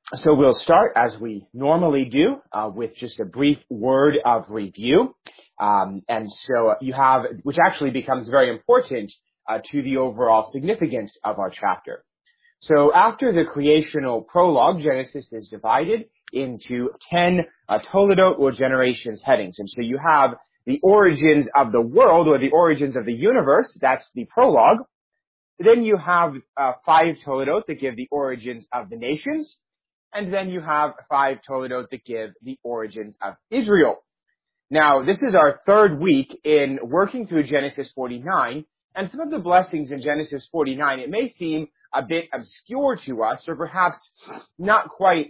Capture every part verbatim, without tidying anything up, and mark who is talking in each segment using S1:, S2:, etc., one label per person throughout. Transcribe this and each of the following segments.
S1: So we'll start, as we normally do, uh, with just a brief word of review. Um, and so you have, which actually becomes very important uh, to the overall significance of our chapter. So after the creational prologue, Genesis is divided into ten uh, Toledot or generations headings. And so you have the origins of the world or the origins of the universe. That's the prologue. Then you have uh, five Toledot that give the origins of the nations. And then you have five Toledot that give the origins of Israel. Now, this is our third week in working through Genesis forty-nine, and some of the blessings in Genesis forty-nine, it may seem a bit obscure to us, or perhaps not quite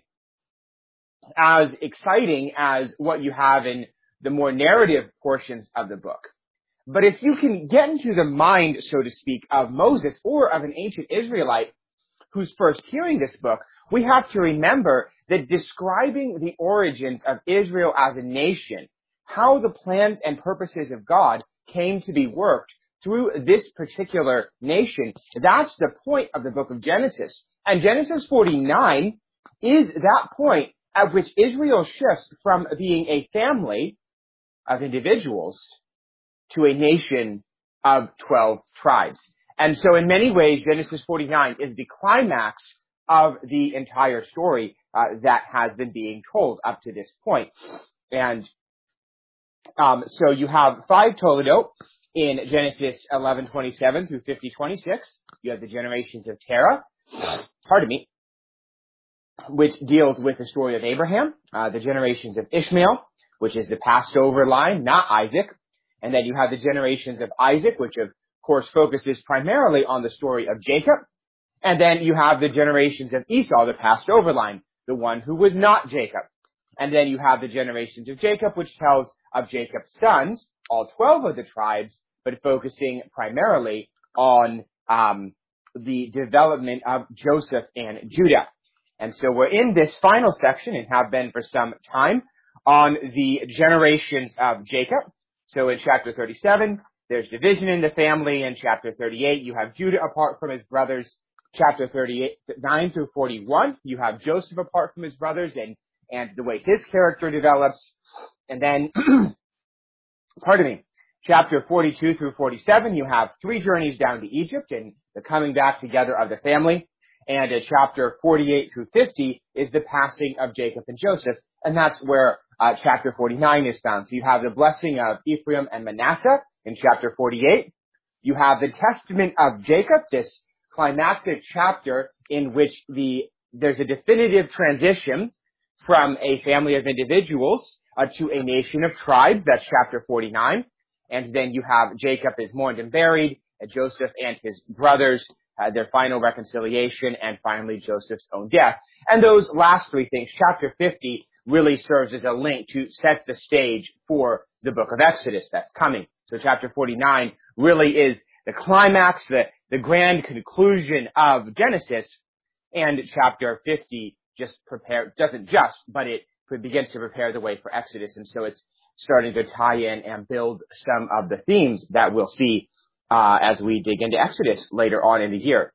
S1: as exciting as what you have in the more narrative portions of the book. But if you can get into the mind, so to speak, of Moses or of an ancient Israelite who's first hearing this book, we have to remember that describing the origins of Israel as a nation, how the plans and purposes of God came to be worked through this particular nation, that's the point of the book of Genesis. And Genesis forty-nine is that point at which Israel shifts from being a family of individuals to a nation of twelve tribes. And so in many ways, Genesis forty-nine is the climax of the entire story uh, that has been being told up to this point. And um, so you have five Toledot in Genesis eleven twenty-seven through fifty twenty-six. You have the generations of Terah, pardon me, which deals with the story of Abraham, uh, the generations of Ishmael, which is the passed over line, not Isaac. And then you have the generations of Isaac, which of course focuses primarily on the story of Jacob. And then you have the generations of Esau, the passed over line, the one who was not Jacob. And then you have the generations of Jacob, which tells of Jacob's sons, all twelve of the tribes, but focusing primarily on um, the development of Joseph and Judah. And so we're in this final section, and have been for some time, on the generations of Jacob. So in chapter thirty-seven, there's division in the family. In chapter thirty-eight, you have Judah apart from his brothers. Chapter thirty-eight, nine through forty-one, you have Joseph apart from his brothers and, and the way his character develops. And then, pardon me, chapter forty-two through forty-seven, you have three journeys down to Egypt and the coming back together of the family. And uh, chapter forty-eight through fifty is the passing of Jacob and Joseph. And that's where uh, chapter forty-nine is found. So you have the blessing of Ephraim and Manasseh in chapter forty-eight. You have the testament of Jacob, this climactic chapter in which the there's a definitive transition from a family of individuals uh, to a nation of tribes. That's chapter forty-nine. And then you have Jacob is mourned and buried, and Joseph and his brothers, uh, their final reconciliation, and finally Joseph's own death. And those last three things, chapter fifty, really serves as a link to set the stage for the book of Exodus that's coming. So chapter forty-nine really is the climax, the, the grand conclusion of Genesis, and chapter fifty just prepare, doesn't just, but it begins to prepare the way for Exodus. And so it's starting to tie in and build some of the themes that we'll see uh, as we dig into Exodus later on in the year.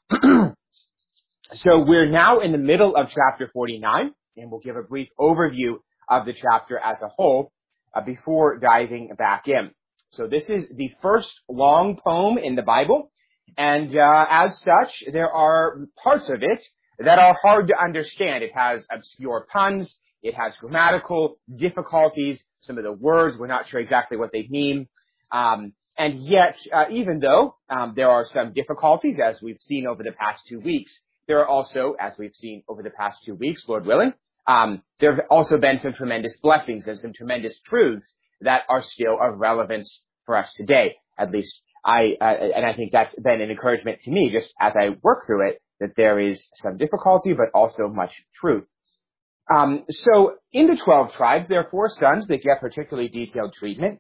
S1: So we're now in the middle of chapter forty-nine, and we'll give a brief overview of the chapter as a whole uh, before diving back in. So this is the first long poem in the Bible, and uh, as such, there are parts of it that are hard to understand. It has obscure puns, it has grammatical difficulties, some of the words, we're not sure exactly what they mean, um, and yet, uh, even though um, there are some difficulties, as we've seen over the past two weeks, there are also, as we've seen over the past two weeks, Lord willing, um, there have also been some tremendous blessings and some tremendous truths that are still of relevance for us today. At least I, uh, and I think that's been an encouragement to me just as I work through it, that there is some difficulty, but also much truth. Um, so in the twelve tribes, there are four sons that get particularly detailed treatment.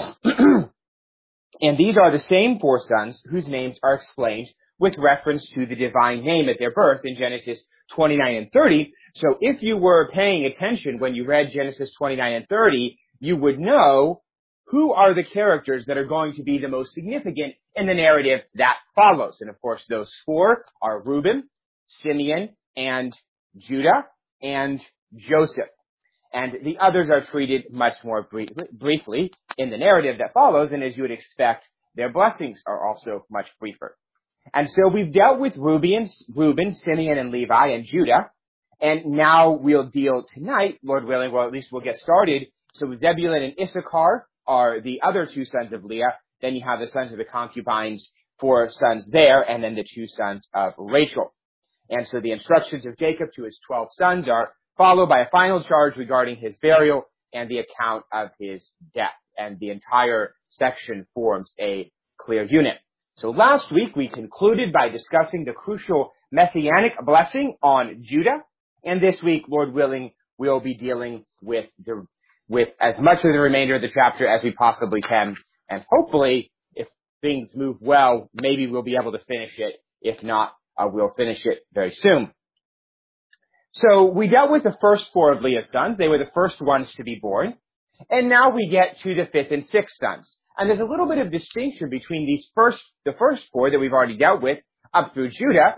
S1: And these are the same four sons whose names are explained with reference to the divine name at their birth in Genesis twenty-nine and thirty. So if you were paying attention when you read Genesis twenty-nine and thirty, you would know who are the characters that are going to be the most significant in the narrative that follows. And of course, those four are Reuben, Simeon, and Judah. and Joseph. And the others are treated much more brief, briefly in the narrative that follows, and as you would expect, their blessings are also much briefer. And so we've dealt with Reuben, Reuben, Simeon, and Levi, and Judah, and now we'll deal tonight, Lord willing, well, at least we'll get started. So Zebulun and Issachar are the other two sons of Leah. Then you have the sons of the concubines, four sons there, and then the two sons of Rachel. And so the instructions of Jacob to his twelve sons are followed by a final charge regarding his burial and the account of his death. And the entire section forms a clear unit. So last week we concluded by discussing the crucial messianic blessing on Judah. And this week, Lord willing, we'll be dealing with the, with as much of the remainder of the chapter as we possibly can. And hopefully, if things move well, maybe we'll be able to finish it. If not, uh, we'll finish it very soon. So we dealt with the first four of Leah's sons. They were the first ones to be born. And now we get to the fifth and sixth sons. And there's a little bit of distinction between these first, the first four that we've already dealt with up through Judah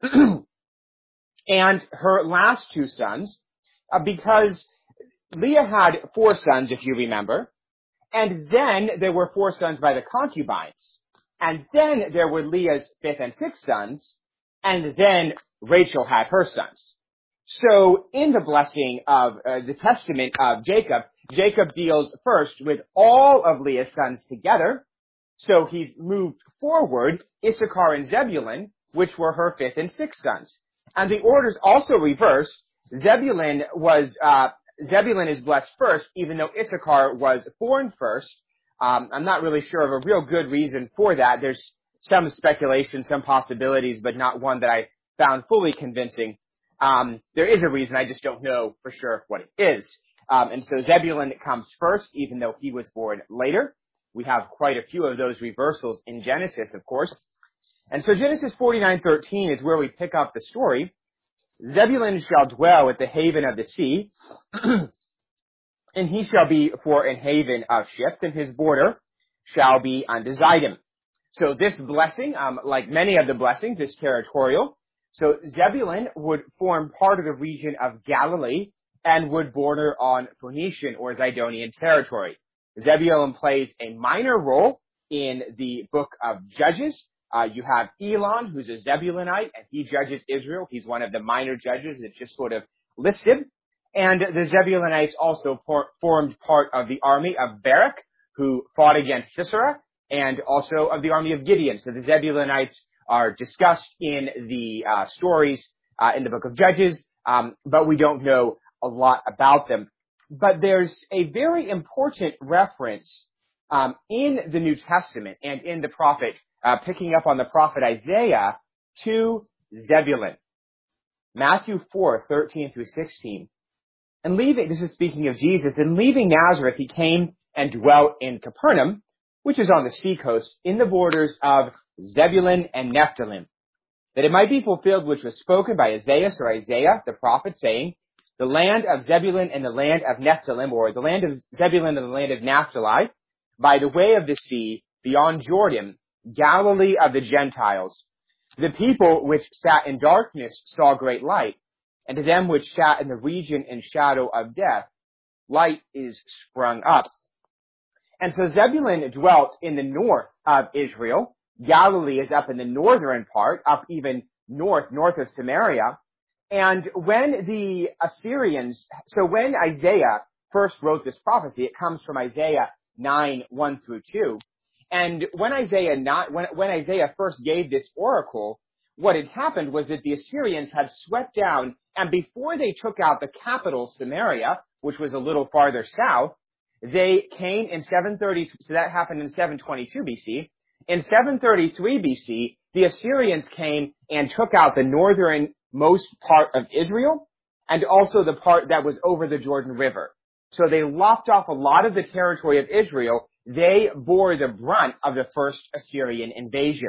S1: and her last two sons, uh, because Leah had four sons, if you remember, and then there were four sons by the concubines, and then there were Leah's fifth and sixth sons, and then Rachel had her sons. So in the blessing of uh, the testament of Jacob, Jacob deals first with all of Leah's sons together. So he's moved forward Issachar and Zebulun, which were her fifth and sixth sons. And the order's also reversed. Zebulun was, uh, Zebulun is blessed first, even though Issachar was born first. Um, I'm not really sure of a real good reason for that. There's some speculation, some possibilities, but not one that I found fully convincing. Um, there is a reason, I just don't know for sure what it is. Um, and so Zebulun comes first, even though he was born later. We have quite a few of those reversals in Genesis, of course. And so Genesis forty-nine thirteen is where we pick up the story. Zebulun shall dwell at the haven of the sea, and he shall be for an haven of ships, and his border shall be unto Zidon. So this blessing, um, like many of the blessings, is territorial. So Zebulun would form part of the region of Galilee and would border on Phoenician or Zidonian territory. Zebulun plays a minor role in the book of Judges. Uh, you have Elon, who's a Zebulunite, and he judges Israel. He's one of the minor judges that's just sort of listed. And the Zebulunites also for, formed part of the army of Barak, who fought against Sisera, and also of the army of Gideon. So the Zebulunites are discussed in the uh, stories uh, in the book of Judges, um, but we don't know a lot about them. But there's a very important reference um, in the New Testament and in the prophet, uh, picking up on the prophet Isaiah, to Zebulun. Matthew four, thirteen through sixteen. And leaving, this is speaking of Jesus, and leaving Nazareth, he came and dwelt in Capernaum, which is on the seacoast, in the borders of Zebulun and Nephthalim, that it might be fulfilled which was spoken by Isaiah or Isaiah, the prophet, saying, the land of Zebulun and the land of Nephthalim, or the land of Zebulun and the land of Naphtali, by the way of the sea, beyond Jordan, Galilee of the Gentiles. The people which sat in darkness saw great light, and to them which sat in the region and shadow of death, light is sprung up. And so Zebulun dwelt in the north of Israel. Galilee is up in the northern part, up even north, north of Samaria. And when the Assyrians, so when Isaiah first wrote this prophecy, it comes from Isaiah nine, one through two. And when Isaiah not, when, when Isaiah first gave this oracle, what had happened was that the Assyrians had swept down, and before they took out the capital, Samaria, which was a little farther south, they came in seven thirty, so that happened in seven twenty-two B C. In seven thirty-three B C, the Assyrians came and took out the northernmost part of Israel, and also the part that was over the Jordan River. So they lopped off a lot of the territory of Israel. They bore the brunt of the first Assyrian invasion.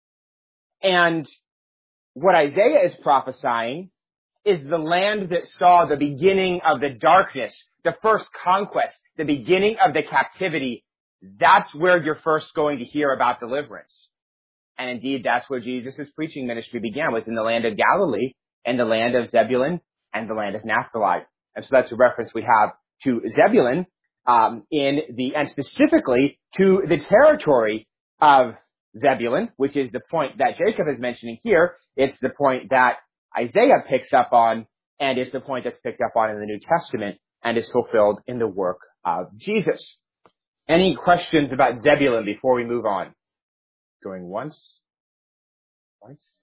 S1: And what Isaiah is prophesying is the land that saw the beginning of the darkness, the first conquest, the beginning of the captivity. That's where you're first going to hear about deliverance. And indeed, that's where Jesus' preaching ministry began, was in the land of Galilee and the land of Zebulun and the land of Naphtali. And so that's a reference we have to Zebulun, um, in the, and specifically to the territory of Zebulun, which is the point that Jacob is mentioning here. It's the point that Isaiah picks up on, and it's the point that's picked up on in the New Testament and is fulfilled in the work of Jesus. Any questions about Zebulun before we move on? Going once? Twice?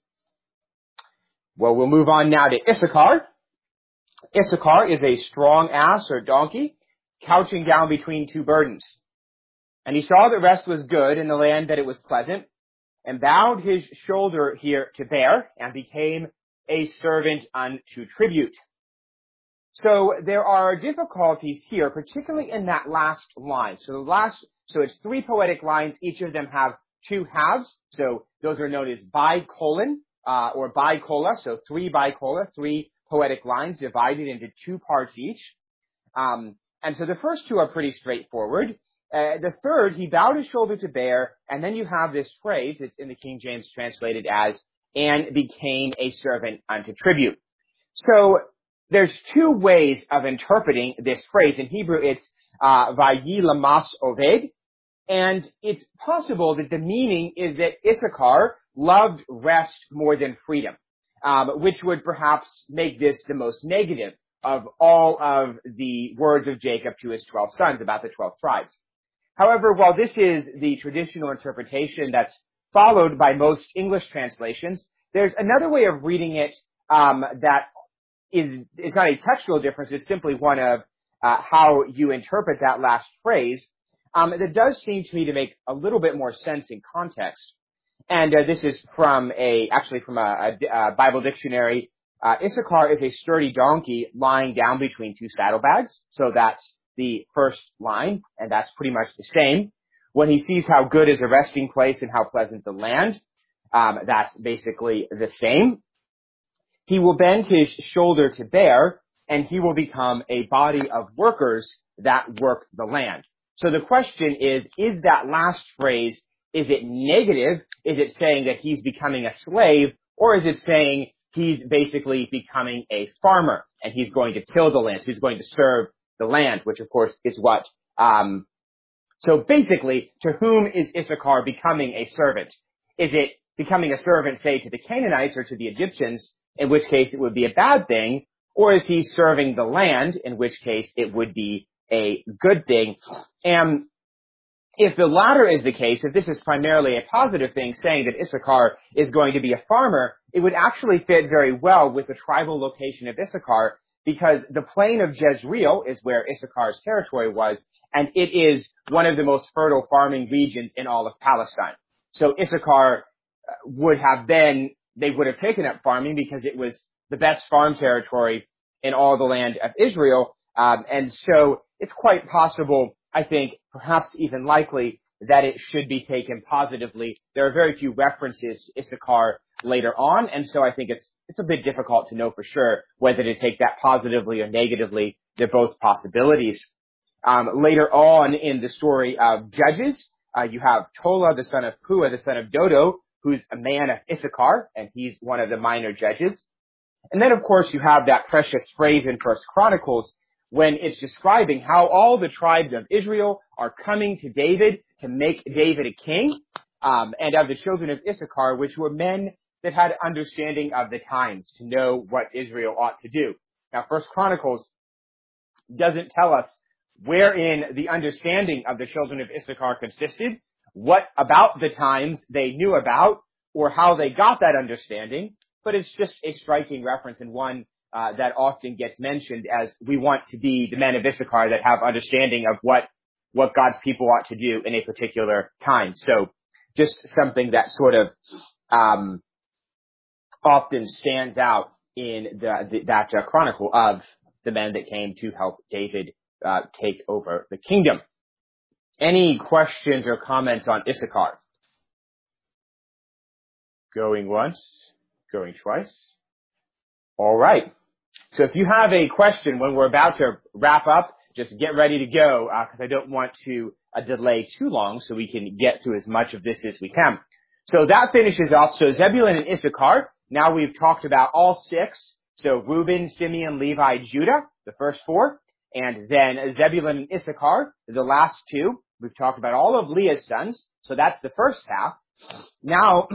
S1: Well, we'll move on now to Issachar. Issachar is a strong ass or donkey, couching down between two burdens. And he saw that rest was good in the land, that it was pleasant, and bowed his shoulder here to bear, and became a servant unto tribute. So there are difficulties here, particularly in that last line. So the last, so it's three poetic lines. Each of them have two halves. So those are known as bicolon, uh, or bicola. So three bicola, three poetic lines divided into two parts each. Um, and so the first two are pretty straightforward. Uh, the third, he bowed his shoulder to bear, and then you have this phrase, it's in the King James translated as, and became a servant unto tribute. So there's two ways of interpreting this phrase. In Hebrew, it's uh, vayi lamas oved, and it's possible that the meaning is that Issachar loved rest more than freedom, um, which would perhaps make this the most negative of all of the words of Jacob to his twelve sons about the twelve tribes. However, while this is the traditional interpretation that's followed by most English translations, there's another way of reading it um, that is, it's not a textual difference, it's simply one of uh, how you interpret that last phrase. Um, that does seem to me to make a little bit more sense in context. And uh, this is from a, actually from a, a, a Bible dictionary. Uh, Issachar is a sturdy donkey lying down between two saddlebags. So that's the first line, and that's pretty much the same. When he sees how good is a resting place and how pleasant the land, um, that's basically the same. He will bend his shoulder to bear, and he will become a body of workers that work the land. So the question is, is that last phrase, is it negative? Is it saying that he's becoming a slave, or is it saying he's basically becoming a farmer, and he's going to till the land, so he's going to serve the land, which of course is what, um, so basically, to whom is Issachar becoming a servant? Is it becoming a servant, say, to the Canaanites or to the Egyptians, in which case it would be a bad thing, or is he serving the land, in which case it would be a good thing? And if the latter is the case, if this is primarily a positive thing, saying that Issachar is going to be a farmer, it would actually fit very well with the tribal location of Issachar, because the plain of Jezreel is where Issachar's territory was, and it is one of the most fertile farming regions in all of Palestine. So Issachar would have been, they would have taken up farming because it was the best farm territory in all the land of Israel. Um, and so it's quite possible, I think, perhaps even likely, that it should be taken positively. There are very few references to Issachar later on, and so I think it's it's a bit difficult to know for sure whether to take that positively or negatively. They're both possibilities. Um, later on in the story of Judges, uh, you have Tola, the son of Pua, the son of Dodo, who's a man of Issachar, and he's one of the minor judges. And then, of course, you have that precious phrase in First Chronicles when it's describing how all the tribes of Israel are coming to David to make David a king, um, and of the children of Issachar, which were men that had understanding of the times to know what Israel ought to do. Now, First Chronicles doesn't tell us wherein the understanding of the children of Issachar consisted, what about the times they knew about, or how they got that understanding, but it's just a striking reference and one uh, that often gets mentioned as we want to be the men of Issachar that have understanding of what what God's people ought to do in a particular time. So just something that sort of um, often stands out in the, the, that uh, chronicle of the men that came to help David uh, take over the kingdom. Any questions or comments on Issachar? Going once, going twice. All right. So if you have a question when we're about to wrap up, just get ready to go, because uh, I don't want to uh, delay too long so we can get through as much of this as we can. So that finishes off. So Zebulun and Issachar. Now we've talked about all six. So Reuben, Simeon, Levi, Judah, the first four, and then Zebulun and Issachar, the last two. We've talked about all of Leah's sons, so that's the first half. Now,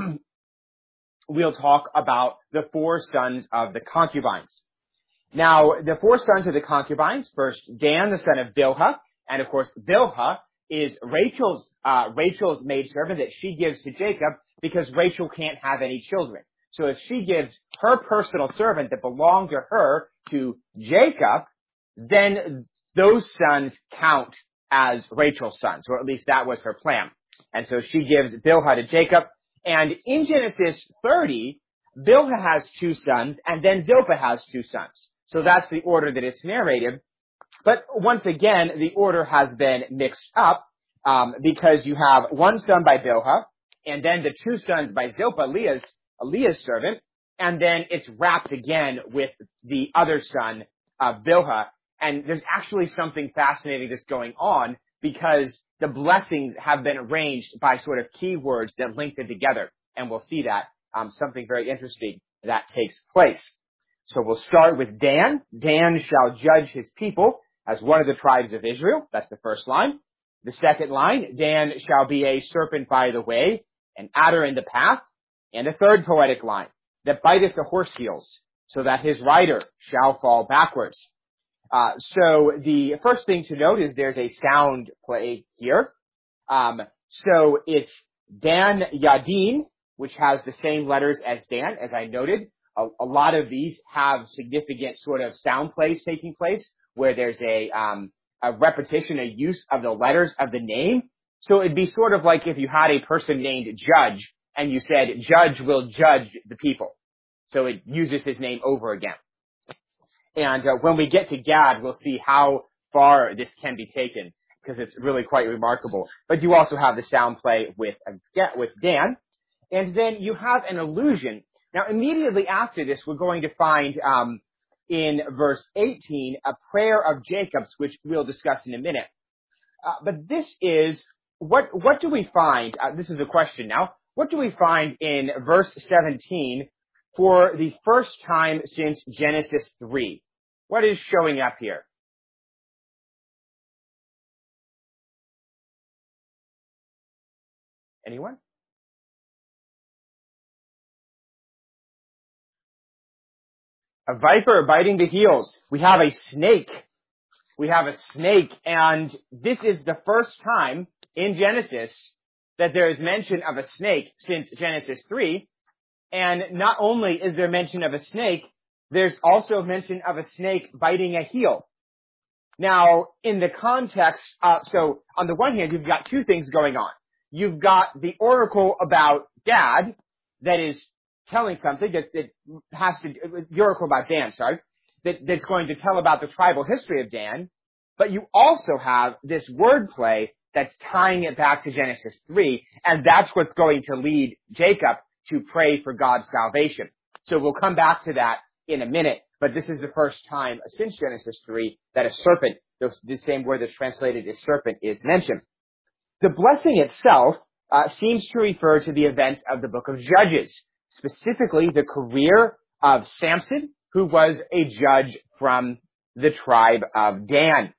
S1: we'll talk about the four sons of the concubines. Now, the four sons of the concubines, first Dan, the son of Bilhah, and of course Bilhah is Rachel's, uh, Rachel's maidservant that she gives to Jacob because Rachel can't have any children. So if she gives her personal servant that belonged to her to Jacob, then those sons count as Rachel's sons, or at least that was her plan. And so she gives Bilhah to Jacob. And in Genesis thirty, Bilhah has two sons, and then Zilpah has two sons. So that's the order that it's narrated. But once again, the order has been mixed up, um, because you have one son by Bilhah, and then the two sons by Zilpah, Leah's, Leah's servant, and then it's wrapped again with the other son of Bilhah. And there's actually something fascinating that's going on, because the blessings have been arranged by sort of keywords that link them together. And we'll see that, um, something very interesting that takes place. So we'll start with Dan. Dan shall judge his people as one of the tribes of Israel. That's the first line. The second line, Dan shall be a serpent by the way, an adder in the path. And the third poetic line, that biteth the horse heels, so that his rider shall fall backwards. Uh, so the first thing to note is there's a sound play here. Um, so it's Dan Yadin, which has the same letters as Dan, as I noted. A, a lot of these have significant sort of sound plays taking place, where there's a, um, a repetition, a use of the letters of the name. So it'd be sort of like if you had a person named Judge, and you said, Judge will judge the people. So it uses his name over again. And uh, when we get to Gad, we'll see how far this can be taken, because it's really quite remarkable. But you also have the sound play with, uh, with Dan. And then you have an allusion. Now, immediately after this, we're going to find um, in verse eighteen a prayer of Jacob's, which we'll discuss in a minute. Uh, but this is, what, what do we find? Uh, this is a question now. What do we find in verse seventeen for the first time since Genesis three? What is showing up here? Anyone? A viper biting the heels. We have a snake. We have a snake, and this is the first time in Genesis that there is mention of a snake since Genesis three. And not only is there mention of a snake, there's also mention of a snake biting a heel. Now, in the context, uh, so on the one hand, you've got two things going on. You've got the oracle about Gad that is telling something that, that has to, the oracle about Dan, sorry, that, that's going to tell about the tribal history of Dan. But you also have this wordplay that's tying it back to Genesis three, and that's what's going to lead Jacob to pray for God's salvation. So we'll come back to that in a minute, but this is the first time since Genesis three that a serpent, the same word that's translated as serpent, is mentioned. The blessing itself uh, seems to refer to the events of the book of Judges, specifically the career of Samson, who was a judge from the tribe of Dan.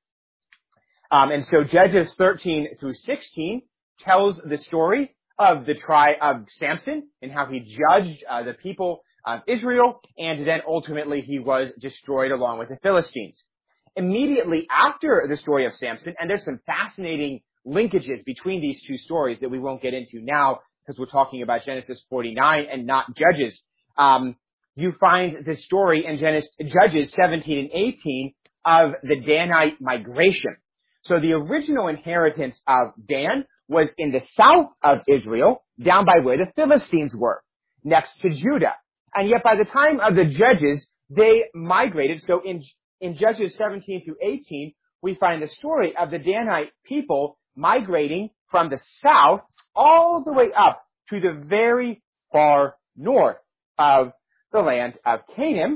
S1: Um, and so Judges thirteen through sixteen tells the story of the tribe of Samson and how he judged uh, the people of Israel, and then ultimately he was destroyed along with the Philistines. Immediately after the story of Samson, and there's some fascinating linkages between these two stories that we won't get into now because we're talking about Genesis forty-nine and not Judges. Um, you find the story in Genesis, Judges seventeen and eighteen of the Danite migration. So the original inheritance of Dan was in the south of Israel, down by where the Philistines were, next to Judah. And yet by the time of the Judges, they migrated. So in, in Judges seventeen through eighteen, we find the story of the Danite people migrating from the south all the way up to the very far north of the land of Canaan,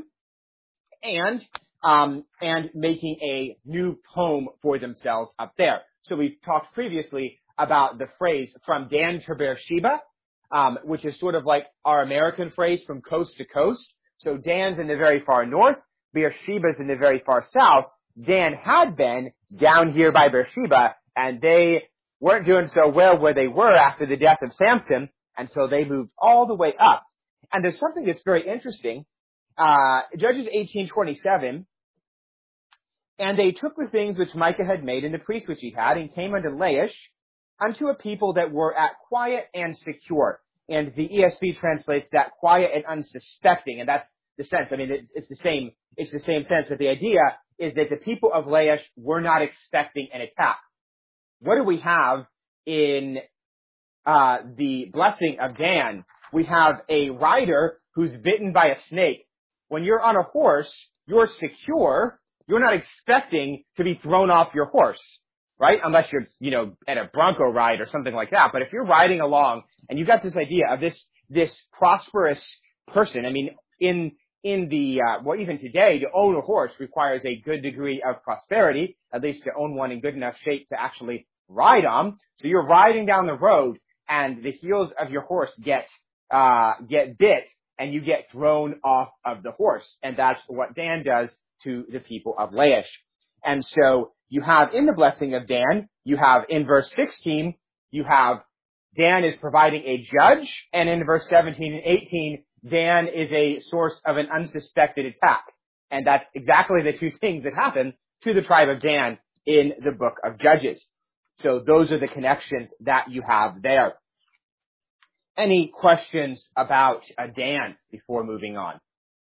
S1: and um, and making a new home for themselves up there. So we've talked previously about the phrase from Dan to Beersheba, um, which is sort of like our American phrase from coast to coast. So Dan's in the very far north, Beersheba's in the very far south. Dan had been down here by Beersheba, and they weren't doing so well where they were after the death of Samson, and so they moved all the way up. And there's something that's very interesting. Uh, Judges eighteen twenty-seven, and they took the things which Micah had made and the priest which he had, and came unto Laish, unto a people that were at quiet and secure. And the E S V translates that quiet and unsuspecting, and that's the sense. I mean, it's, it's the same, it's the same sense, but the idea is that the people of Laish were not expecting an attack. What do we have in, uh, the blessing of Dan? We have a rider who's bitten by a snake. When you're on a horse, you're secure. You're not expecting to be thrown off your horse, right? Unless you're, you know, at a bronco ride or something like that. But if you're riding along and you've got this idea of this, this prosperous person, I mean, in, in the, uh, well, even today, to own a horse requires a good degree of prosperity, at least to own one in good enough shape to actually ride on. So you're riding down the road and the heels of your horse get, uh, get bit and you get thrown off of the horse. And that's what Dan does to the people of Laish. And so you have in the blessing of Dan, you have in verse sixteen, you have Dan is providing a judge, and in verse seventeen and eighteen, Dan is a source of an unsuspected attack. And that's exactly the two things that happen to the tribe of Dan in the book of Judges. So those are the connections that you have there. Any questions about uh, Dan before moving on?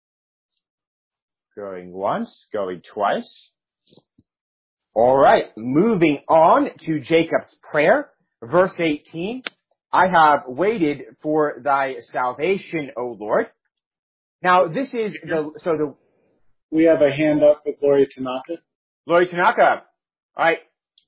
S1: Going once, going twice. All right, moving on to Jacob's prayer, verse eighteen. I have waited for thy salvation, O Lord. Now, this is the, so the...
S2: We have a hand up with Lori Tanaka.
S1: Lori Tanaka. All right.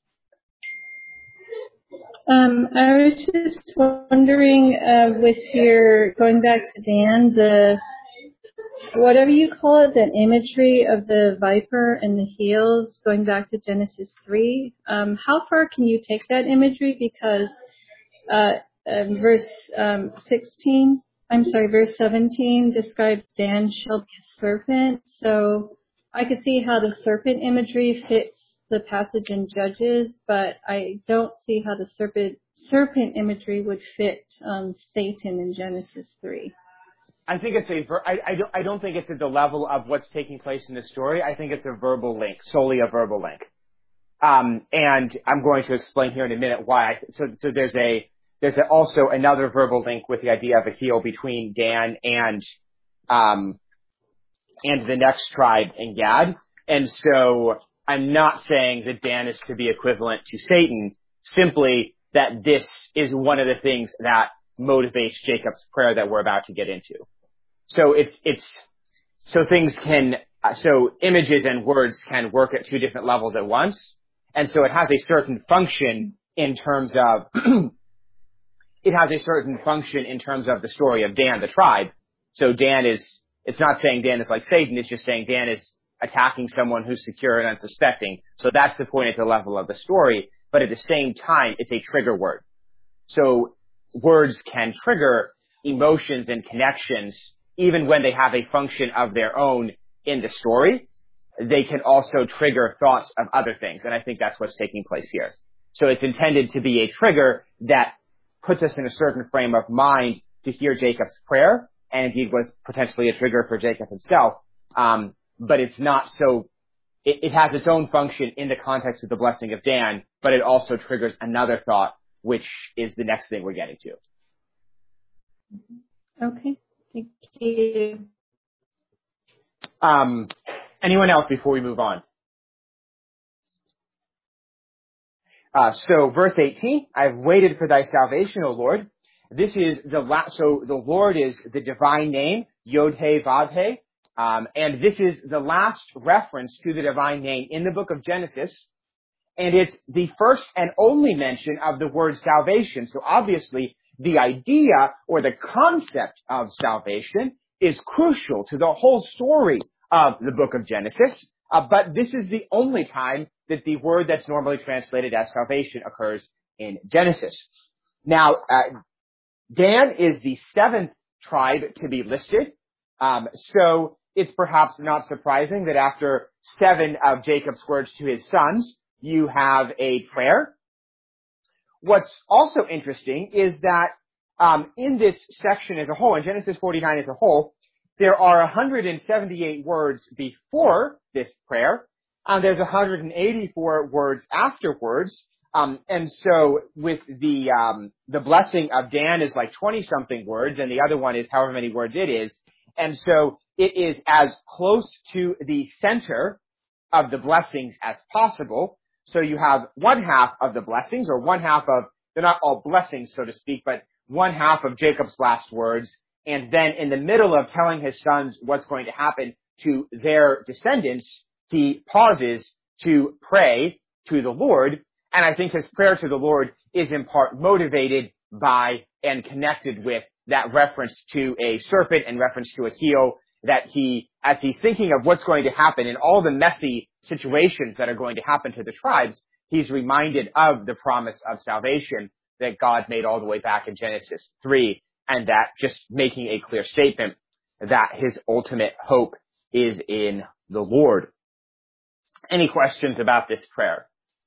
S3: Um, I was just wondering, uh, with your, going back to Dan, the, whatever you call it, that imagery of the viper and the heels, going back to Genesis three, um, how far can you take that imagery? Because, uh, um, verse, um, sixteen, I'm sorry, verse seventeen describes Dan shall be a serpent. So I could see how the serpent imagery fits the passage in Judges, but I don't see how the serpent, serpent imagery would fit, um, Satan in Genesis three.
S1: I think it's a, ver- I, I, don't, I don't think it's at the level of what's taking place in the story. I think it's a verbal link, solely a verbal link. Um, and I'm going to explain here in a minute why. I, so, so there's a, there's a, also another verbal link with the idea of a heel between Dan and, um, and the next tribe in Gad. And so I'm not saying that Dan is to be equivalent to Satan, simply that this is one of the things that motivates Jacob's prayer that we're about to get into. So it's, it's, so things can, uh, so images and words can work at two different levels at once. And so it has a certain function in terms of, it has a certain function in terms of the story of Dan, the tribe. So Dan is, it's not saying Dan is like Satan, it's just saying Dan is attacking someone who's secure and unsuspecting. So that's the point at the level of the story. But at the same time, it's a trigger word. So words can trigger emotions and connections even when they have a function of their own in the story. They can also trigger thoughts of other things. And I think that's what's taking place here. So it's intended to be a trigger that puts us in a certain frame of mind to hear Jacob's prayer, and indeed was potentially a trigger for Jacob himself. Um, but it's not so, it, it has its own function in the context of the blessing of Dan, but it also triggers another thought, which is the next thing we're getting to.
S3: Okay, thank you.
S1: Um, anyone else before we move on? Uh, so verse eighteen, I've waited for thy salvation, O Lord. This is the last, so the Lord is the divine name, Yod-He, Vav-He, um, and this is the last reference to the divine name in the book of Genesis, and it's the first and only mention of the word salvation. So obviously, the idea or the concept of salvation is crucial to the whole story of the book of Genesis, uh, but this is the only time that the word that's normally translated as salvation occurs in Genesis. Now, uh, Dan is the seventh tribe to be listed. Um, so it's perhaps not surprising that after seven of Jacob's words to his sons, you have a prayer. What's also interesting is that um, in this section as a whole, in Genesis forty-nine as a whole, there are one hundred seventy-eight words before this prayer, and there's one hundred eighty-four words afterwards. Um, and so with the um, the blessing of Dan is like twenty-something words, and the other one is however many words it is. And so it is as close to the center of the blessings as possible. So you have one half of the blessings, or one half of, they're not all blessings, so to speak, but one half of Jacob's last words. And then in the middle of telling his sons what's going to happen to their descendants, he pauses to pray to the Lord. And I think his prayer to the Lord is in part motivated by and connected with that reference to a serpent and reference to a heel, that he, as he's thinking of what's going to happen in all the messy situations that are going to happen to the tribes, he's reminded of the promise of salvation that God made all the way back in Genesis three, and that just making a clear statement that his ultimate hope is in the Lord. Any questions about this prayer?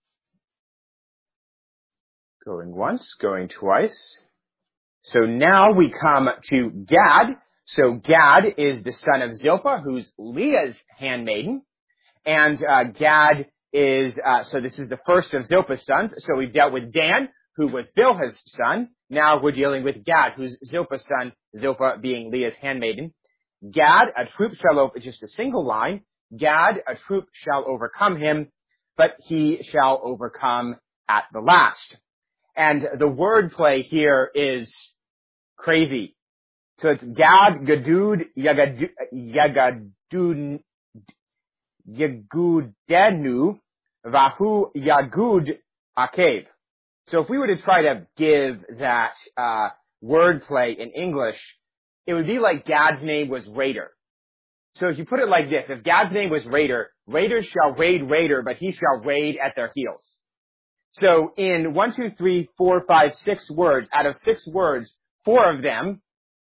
S1: Going once, going twice. So now we come to Gad. So Gad is the son of Zilpah, who's Leah's handmaiden. And uh, Gad is, uh, so this is the first of Zilpah's sons. So we've dealt with Dan, who was Bilhah's son. Now we're dealing with Gad, who's Zilpah's son, Zilpah being Leah's handmaiden. Gad, a troop shall over, just a single line. Gad, a troop shall overcome him, but he shall overcome at the last. And the wordplay here is crazy. So it's Gad, Gadud, Yagadu, Yagadun, Yagudenu, Vahu, Yagud, Akev. So if we were to try to give that uh wordplay in English, it would be like Gad's name was Raider. So if you put it like this, if Gad's name was Raider, raiders shall raid Raider, but he shall raid at their heels. So in one, two, three, four, five, six words, out of six words, four of them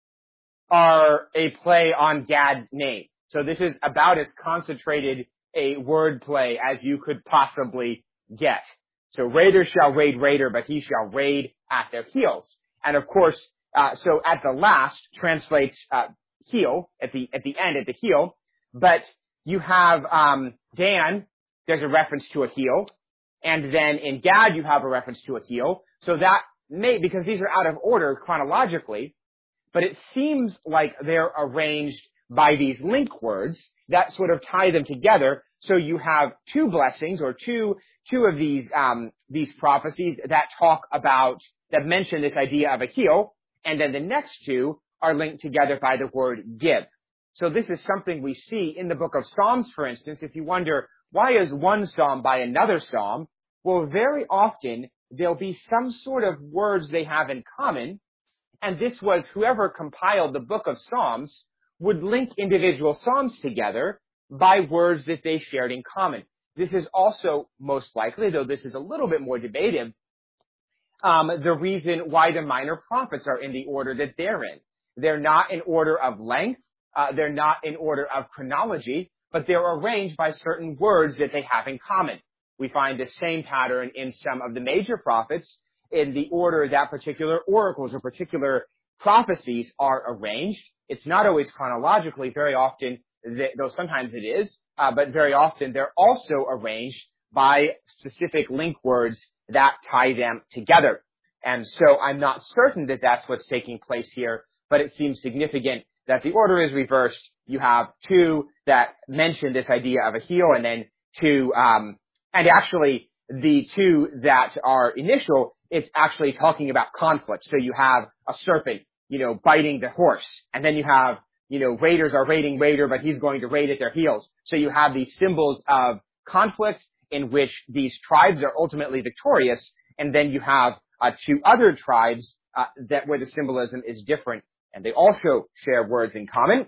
S1: are a play on Gad's name. So this is about as concentrated a word play as you could possibly get. So Raider shall raid Raider, but he shall raid at their heels. And of course, uh, so at the last translates uh, heel, at the at the end, at the heel. But you have um, Dan, there's a reference to a heel. And then in Gad, you have a reference to a heel. So that may, because these are out of order chronologically, but it seems like they're arranged by these link words that sort of tie them together. So you have two blessings, or two, two of these, um, these prophecies that talk about, that mention this idea of a heel. And then the next two are linked together by the word give. So this is something we see in the book of Psalms, for instance. If you wonder, why is one psalm by another psalm? Well, very often there'll be some sort of words they have in common. And this was whoever compiled the book of Psalms would link individual psalms together by words that they shared in common. This is also most likely, though this is a little bit more debated, um, the reason why the minor prophets are in the order that they're in. They're not in order of length. Uh, they're not in order of chronology, but they're arranged by certain words that they have in common. We find the same pattern in some of the major prophets in the order that particular oracles or particular prophecies are arranged. It's not always chronologically. Very often, though sometimes it is, uh, but very often they're also arranged by specific link words that tie them together. And so I'm not certain that that's what's taking place here, but it seems significant that the order is reversed. You have two that mention this idea of a heel, and then two, um, and actually the two that are initial, it's actually talking about conflict. So you have a serpent, you know, biting the horse, and then you have, you know, raiders are raiding Raider, but he's going to raid at their heels. So you have these symbols of conflict in which these tribes are ultimately victorious, and then you have uh, two other tribes uh, that where the symbolism is different, and they also share words in common.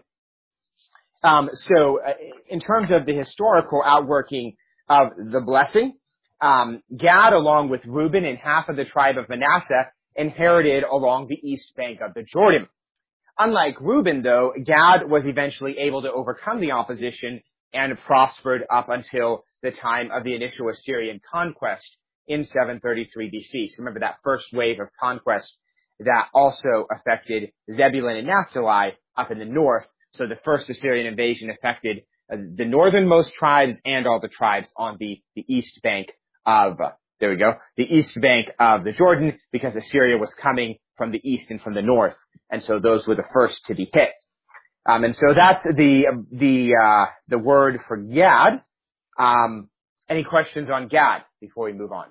S1: Um, so uh, in terms of the historical outworking of the blessing, um, Gad, along with Reuben and half of the tribe of Manasseh, inherited along the east bank of the Jordan. Unlike Reuben, though, Gad was eventually able to overcome the opposition and prospered up until the time of the initial Assyrian conquest in seven thirty-three B C. So remember that first wave of conquest that also affected Zebulun and Naphtali up in the north. So the first Assyrian invasion affected uh, the northernmost tribes and all the tribes on the, the east bank of, uh, there we go, the east bank of the Jordan, because Assyria was coming from the east and from the north. And so those were the first to be hit. Um, and so that's the, the, uh, the word for Gad. Um, any questions on Gad before we move on?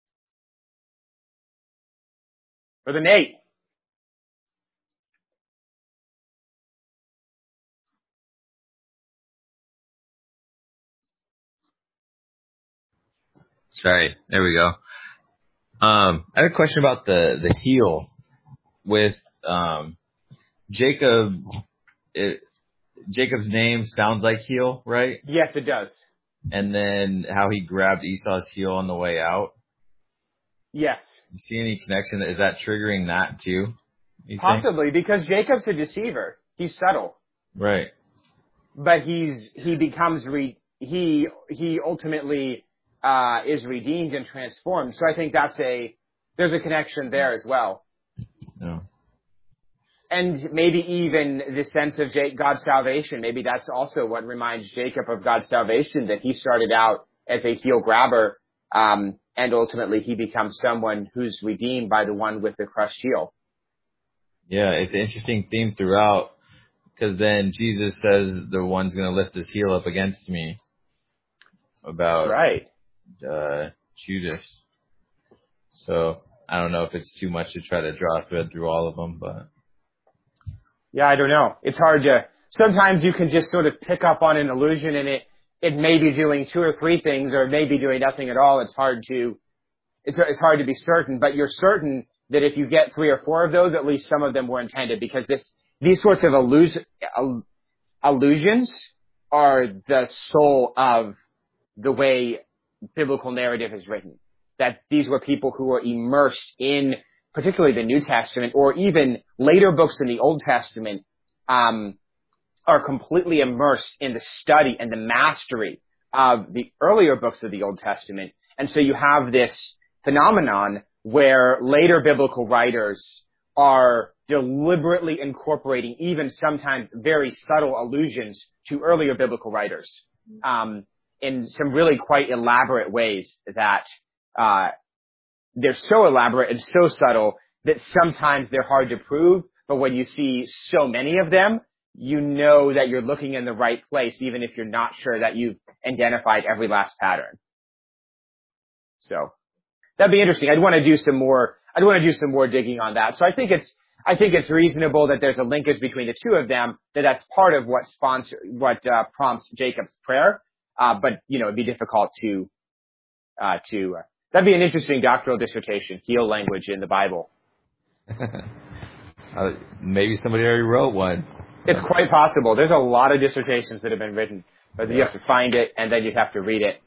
S1: Brother Nate.
S4: Sorry, there we go. Um, I have a question about the, the heel with, um, Jacob. It, Jacob's name sounds like heel, right?
S1: Yes, it does.
S4: And then how he grabbed Esau's heel on the way out.
S1: Yes.
S4: You see any connection? Is that triggering that too? You
S1: Possibly,
S4: think?
S1: because Jacob's a deceiver. He's subtle.
S4: Right.
S1: But he's, he becomes, re, he, he ultimately, uh, is redeemed and transformed. So I think that's a, there's a connection there as well.
S4: Yeah.
S1: And maybe even the sense of God's salvation. Maybe that's also what reminds Jacob of God's salvation, that he started out as a heel grabber, um, and ultimately he becomes someone who's redeemed by the one with the crushed heel.
S4: Yeah, it's an interesting theme throughout, because then Jesus says the one's going to lift his heel up against me about
S1: That's right.
S4: uh, Judas. So I don't know if it's too much to try to draw a thread through all of them, but
S1: yeah, I don't know. It's hard to, sometimes you can just sort of pick up on an illusion and it, it may be doing two or three things or it may be doing nothing at all. It's hard to, it's, it's hard to be certain, but you're certain that if you get three or four of those, at least some of them were intended, because this, these sorts of illus, illusions are the soul of the way biblical narrative is written. That these were people who were immersed in particularly the New Testament, or even later books in the Old Testament, um, are completely immersed in the study and the mastery of the earlier books of the Old Testament. And so you have this phenomenon where later biblical writers are deliberately incorporating even sometimes very subtle allusions to earlier biblical writers, um, in some really quite elaborate ways that, uh, they're so elaborate and so subtle that sometimes they're hard to prove, but when you see so many of them, you know that you're looking in the right place, even if you're not sure that you've identified every last pattern. So that'd be interesting. I'd want to do some more, I'd want to do some more digging on that. So I think it's, I think it's reasonable that there's a linkage between the two of them, that that's part of what sponsor, what, uh, prompts Jacob's prayer. Uh, but, you know, it'd be difficult to, uh, to, uh, that'd be an interesting doctoral dissertation, heel language in the Bible.
S4: uh, maybe somebody already wrote one.
S1: It's quite possible. There's a lot of dissertations that have been written, but
S4: Yeah.
S1: you have to find it and then you have to read it.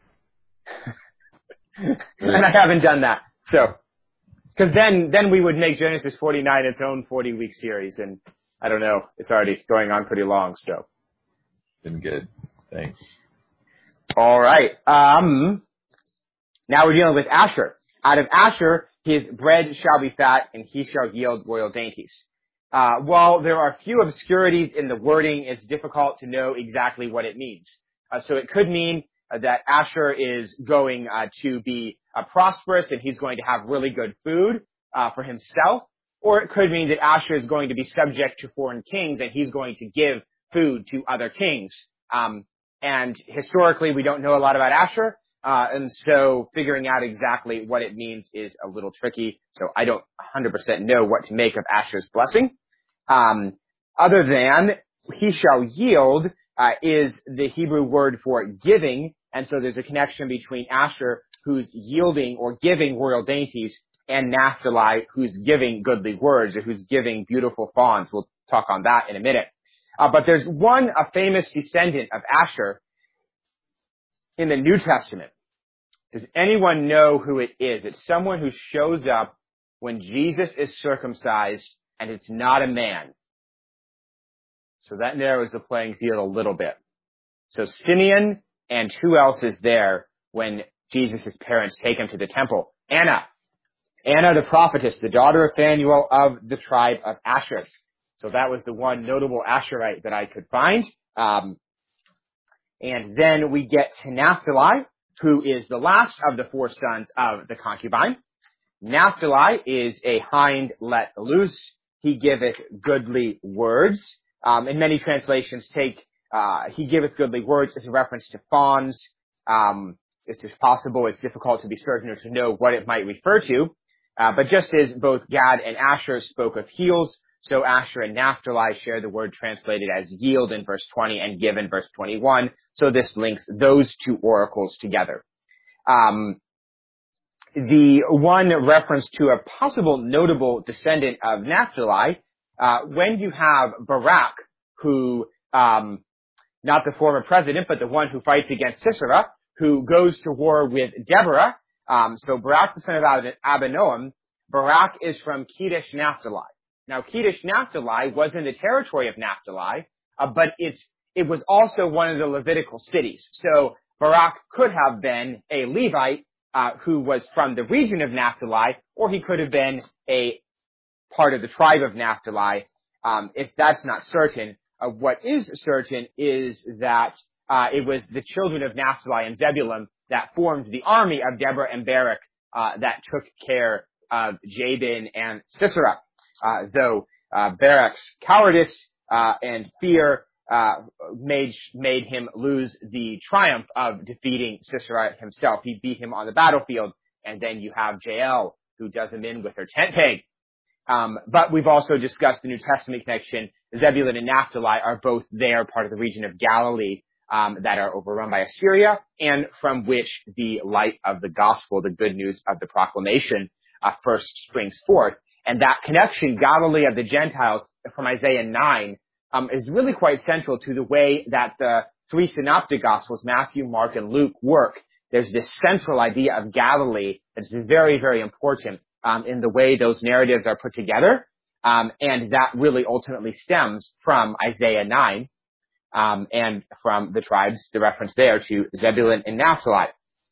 S1: And I haven't done that. So, cause then, then we would make Genesis forty-nine its own forty week series, and I don't know, it's already going on pretty long, so.
S4: Been good. Thanks.
S1: Alright, um, now we're dealing with Asher. Out of Asher, his bread shall be fat, and he shall yield royal dainties. Uh, while there are few obscurities in the wording, it's difficult to know exactly what it means. Uh, so it could mean uh, that Asher is going uh, to be uh, prosperous and he's going to have really good food uh, for himself, or it could mean that Asher is going to be subject to foreign kings and he's going to give food to other kings. Um, and historically, we don't know a lot about Asher. Uh, and so figuring out exactly what it means is a little tricky. So I don't one hundred percent know what to make of Asher's blessing. Um, other than he shall yield, uh, is the Hebrew word for giving. And so there's a connection between Asher, who's yielding or giving royal dainties, and Naphtali, who's giving goodly words, or who's giving beautiful fawns. We'll talk on that in a minute. Uh, but there's one, a famous descendant of Asher in the New Testament. Does anyone know who it is? It's someone who shows up when Jesus is circumcised, and it's not a man. So that narrows the playing field a little bit. So Simeon, and who else is there when Jesus' parents take him to the temple? Anna. Anna the prophetess, the daughter of Phanuel of the tribe of Asher. So that was the one notable Asherite that I could find. Um, and then we get to Naphtali, who is the last of the four sons of the concubine. Naphtali is a hind let loose. He giveth goodly words. Um, and many translations take, uh, he giveth goodly words as a reference to fawns. Um, it's possible, it's difficult to be certain or to know what it might refer to. Uh, but just as both Gad and Asher spoke of heels, so Asher and Naphtali share the word translated as yield in verse twenty and give in verse twenty-one. So this links those two oracles together. Um, the one reference to a possible notable descendant of Naphtali, uh, when you have Barak, who, um, not the former president, but the one who fights against Sisera, who goes to war with Deborah. Um, so Barak, the son of Ab- Abinoam, Barak is from Kedesh Naphtali. Now, Kedesh Naphtali was in the territory of Naphtali, uh, but it's, it was also one of the Levitical cities. So Barak could have been a Levite, uh, who was from the region of Naphtali, or he could have been a part of the tribe of Naphtali. Um, if that's not certain, uh, what is certain is that, uh, it was the children of Naphtali and Zebulun that formed the army of Deborah and Barak, uh, that took care of Jabin and Sisera. Uh, though, uh, Barak's cowardice, uh, and fear, uh, made, made him lose the triumph of defeating Sisera himself. He beat him on the battlefield, and then you have Jael, who does him in with her tent peg. Um, but we've also discussed the New Testament connection. Zebulun and Naphtali are both there, part of the region of Galilee, um, that are overrun by Assyria, and from which the light of the gospel, the good news of the proclamation, uh, first springs forth. And that connection, Galilee of the Gentiles, from Isaiah nine, um, is really quite central to the way that the three synoptic gospels, Matthew, Mark, and Luke, work. There's this central idea of Galilee that's very, very important, um, in the way those narratives are put together. Um, and that really ultimately stems from Isaiah nine, um, and from the tribes, the reference there to Zebulun and Naphtali.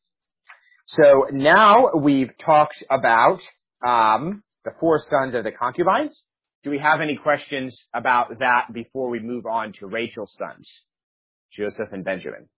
S1: So now we've talked about, um, the four sons of the concubines. Do we have any questions about that before we move on to Rachel's sons, Joseph and Benjamin?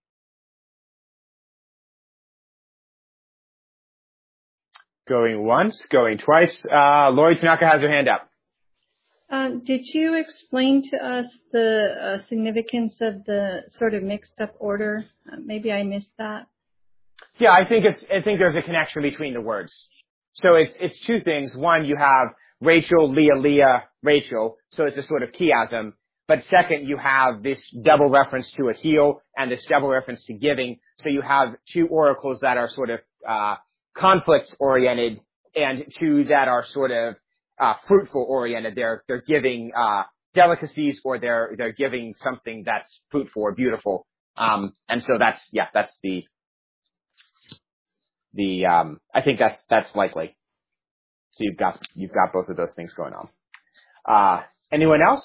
S1: Going once, going twice. Uh, Lori Tanaka has her hand up.
S3: Um, did you explain to us the uh, significance of the sort of mixed up order? Uh, maybe I missed that.
S1: Yeah, I think it's, I think there's a connection between the words. So it's, it's two things. One, you have Rachel, Leah, Leah, Rachel. So it's a sort of chiasm. But second, you have this double reference to a heel and this double reference to giving. So you have two oracles that are sort of, uh, conflict oriented and two that are sort of, uh, fruitful oriented. They're, they're giving, uh, delicacies or they're, they're giving something that's fruitful or beautiful. Um, and so that's, yeah, that's the, the, um, I think that's, that's likely. So you've got, you've got both of those things going on. Uh, anyone else?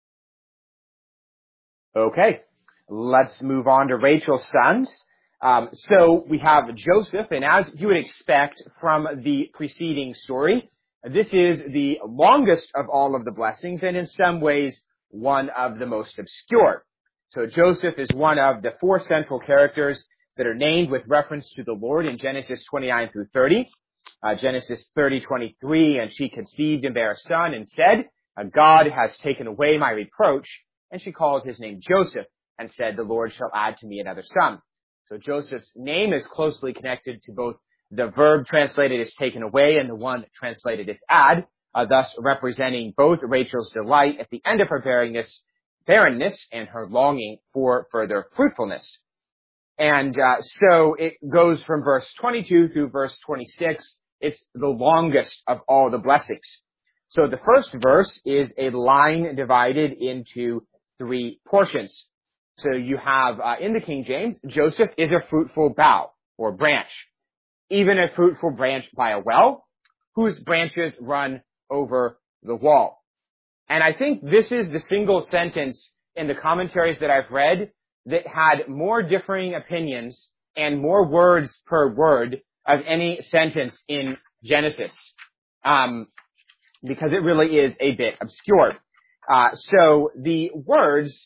S1: Okay. Let's move on to Rachel's sons. Um, so we have Joseph, and as you would expect from the preceding story, this is the longest of all of the blessings, and in some ways, one of the most obscure. So Joseph is one of the four central characters that are named with reference to the Lord in Genesis twenty-nine through thirty. Uh, Genesis thirty twenty-three, and she conceived and bare a son and said, God has taken away my reproach, and she called his name Joseph and said, the Lord shall add to me another son. So Joseph's name is closely connected to both the verb translated as taken away and the one translated as add, uh, thus representing both Rachel's delight at the end of her barrenness, barrenness and her longing for further fruitfulness. And uh, so it goes from verse twenty-two through verse twenty-six. It's the longest of all the blessings. So the first verse is a line divided into three portions. So you have, uh, in the King James, Joseph is a fruitful bough or branch, even a fruitful branch by a well, whose branches run over the wall. And I think this is the single sentence in the commentaries that I've read that had more differing opinions and more words per word of any sentence in Genesis, um, because it really is a bit obscure. Uh, so the words,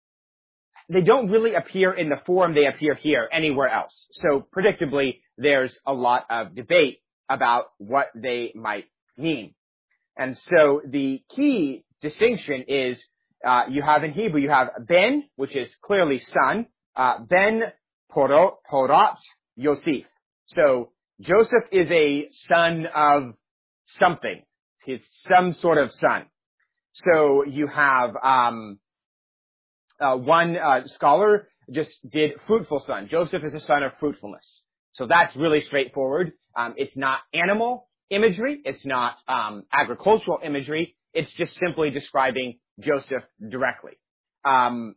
S1: they don't really appear in the form they appear here anywhere else. So predictably, there's a lot of debate about what they might mean. And so the key distinction is, uh, you have in Hebrew, you have Ben, which is clearly son, uh, Ben Porot, Porat Yosef. So Joseph is a son of something. He's some sort of son. So you have, um, uh, one, uh, scholar just did fruitful son. Joseph is a son of fruitfulness. So that's really straightforward. Um, it's not animal imagery. It's not, um, agricultural imagery. It's just simply describing Joseph directly. Um,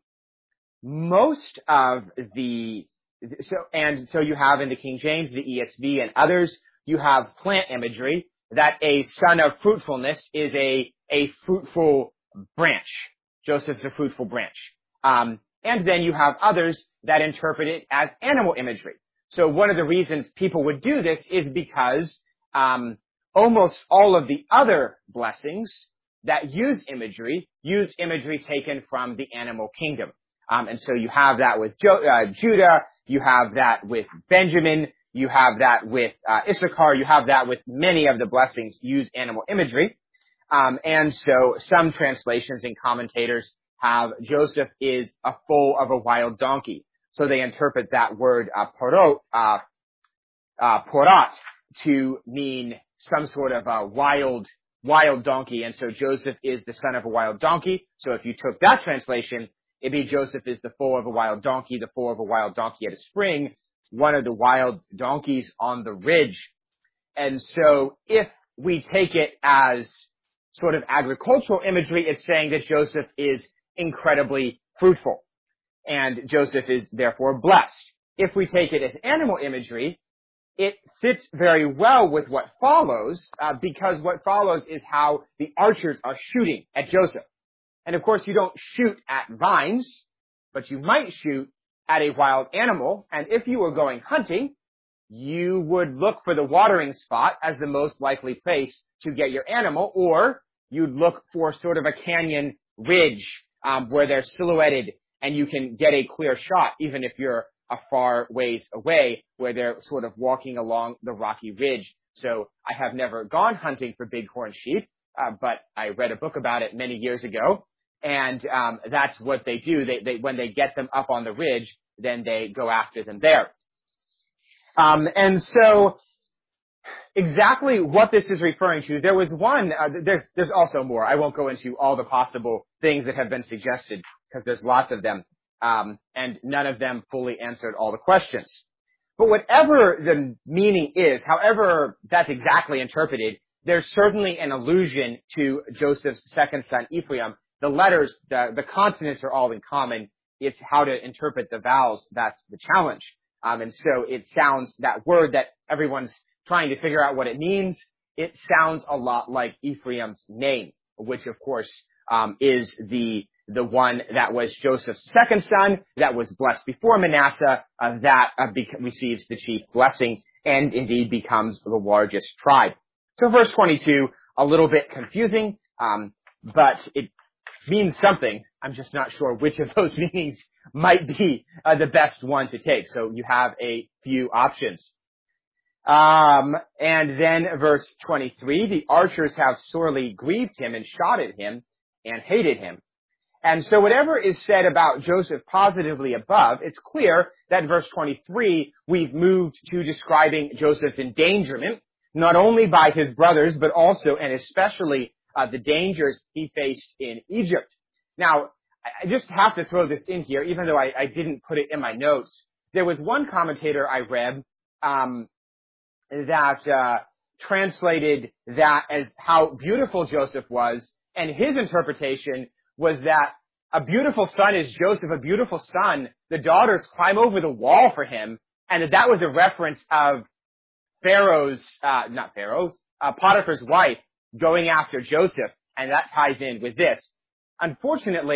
S1: most of the, so, and so you have in the King James, the E S V and others, you have plant imagery that a son of fruitfulness is a, a fruitful branch. Joseph's a fruitful branch. Um, and then you have others that interpret it as animal imagery. So one of the reasons people would do this is because, um, almost all of the other blessings that use imagery, use imagery taken from the animal kingdom. Um, and so you have that with jo- uh, Judah, you have that with Benjamin, you have that with uh, Issachar, you have that with many of the blessings use animal imagery. Um, and so some translations and commentators have Joseph is a foal of a wild donkey. So they interpret that word uh, porot, uh, uh, porat to mean some sort of a wild wild donkey, and so Joseph is the son of a wild donkey. So if you took that translation, it'd be Joseph is the foal of a wild donkey, the foal of a wild donkey at a spring, one of the wild donkeys on the ridge. And so if we take it as sort of agricultural imagery, it's saying that Joseph is incredibly fruitful, and Joseph is therefore blessed. If we take it as animal imagery, it fits very well with what follows, uh, because what follows is how the archers are shooting at Joseph. And of course, you don't shoot at vines, but you might shoot at a wild animal. And if you were going hunting, you would look for the watering spot as the most likely place to get your animal, or you'd look for sort of a canyon ridge, um, where they're silhouetted and you can get a clear shot, even if you're a far ways away, where they're sort of walking along the rocky ridge. So I have never gone hunting for bighorn sheep, uh, but I read a book about it many years ago, and um, that's what they do. They, they when they get them up on the ridge, then they go after them there. Um, and so exactly what this is referring to, there was one, uh, there's, there's also more. I won't go into all the possible things that have been suggested, because there's lots of them. Um, and none of them fully answered all the questions. But whatever the meaning is, however that's exactly interpreted, there's certainly an allusion to Joseph's second son, Ephraim. The letters, the, the consonants are all in common. It's how to interpret the vowels that's the challenge. Um, and so it sounds, that word that everyone's trying to figure out what it means, it sounds a lot like Ephraim's name, which of course um, is the the one that was Joseph's second son, that was blessed before Manasseh, uh, that uh, bec- receives the chief blessing and indeed becomes the largest tribe. So verse twenty-two, a little bit confusing, um, but it means something. I'm just not sure which of those meanings might be uh, the best one to take. So you have a few options. Um, and then verse twenty-three, the archers have sorely grieved him and shot at him and hated him. And so whatever is said about Joseph positively above, it's clear that verse twenty-three, we've moved to describing Joseph's endangerment, not only by his brothers, but also and especially uh, the dangers he faced in Egypt. Now, I just have to throw this in here, even though I, I didn't put it in my notes. There was one commentator I read um, that uh, translated that as how beautiful Joseph was, and his interpretation was that a beautiful son is Joseph, a beautiful son. The daughters climb over the wall for him, and that that was a reference of Pharaoh's, uh, not Pharaoh's, uh, Potiphar's wife going after Joseph, and that ties in with this. Unfortunately,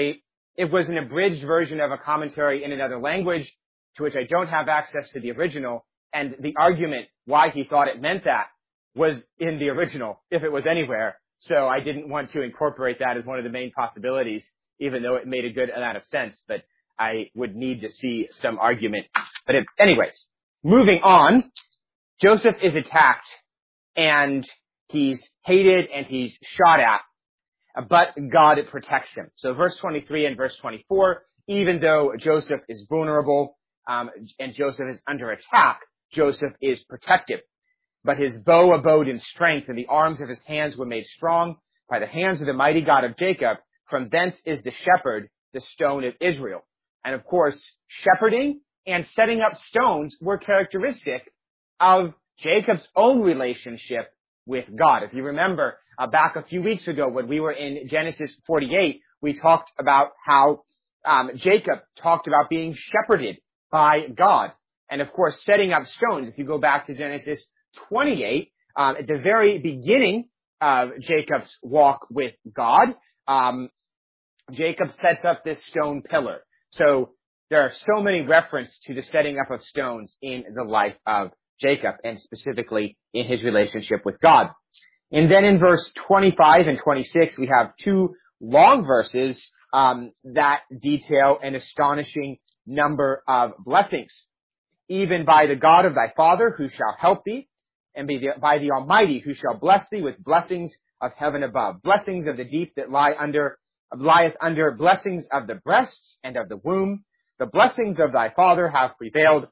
S1: It was an abridged version of a commentary in another language to which I don't have access to the original, and the argument why he thought it meant that was in the original, if it was anywhere. So I didn't want to incorporate that as one of the main possibilities, even though it made a good amount of sense, but I would need to see some argument. But it, anyways, moving on, Joseph is attacked, and he's hated, and he's shot at, but God protects him. So verse twenty-three and verse twenty-four, even though Joseph is vulnerable, um, and Joseph is under attack, Joseph is protected. But his bow abode in strength, and the arms of his hands were made strong by the hands of the mighty God of Jacob. From thence is the shepherd, the stone of Israel. And of course, shepherding and setting up stones were characteristic of Jacob's own relationship with God. If you remember, uh, back a few weeks ago when we were in Genesis forty-eight, we talked about how um, Jacob talked about being shepherded by God. And of course, setting up stones. If you go back to Genesis twenty-eight, um, at the very beginning of Jacob's walk with God, um, Jacob sets up this stone pillar. So there are so many references to the setting up of stones in the life of Jacob, and specifically in his relationship with God. And then in verse twenty-five and twenty-six, we have two long verses um, that detail an astonishing number of blessings. Even by the God of thy father who shall help thee, and by the, by the Almighty who shall bless thee with blessings of heaven above, blessings of the deep that lie under, lieth under, blessings of the breasts and of the womb. The blessings of thy father have prevailed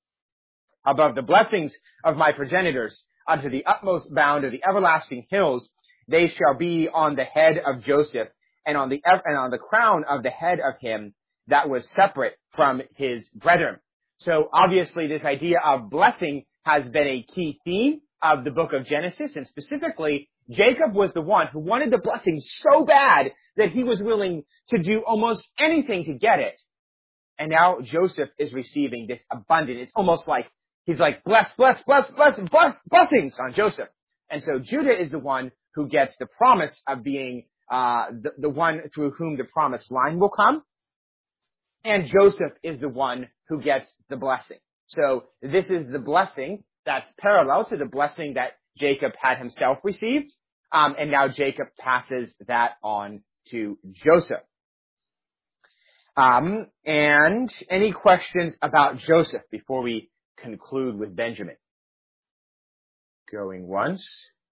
S1: above the blessings of my progenitors unto the utmost bound of the everlasting hills. They shall be on the head of Joseph, and on the and on the crown of the head of him that was separate from his brethren. So obviously this idea of blessing has been a key theme of the book of Genesis, and specifically Jacob was the one who wanted the blessing so bad that he was willing to do almost anything to get it. And now Joseph is receiving this abundant. It's almost like he's like, bless, bless, bless, bless, bless, blessings on Joseph. And so Judah is the one who gets the promise of being uh the, the one through whom the promised line will come. And Joseph is the one who gets the blessing. So this is the blessing that's parallel to the blessing that Jacob had himself received. Um, and now Jacob passes that on to Joseph. Um, and any questions about Joseph before we conclude with Benjamin? Going once.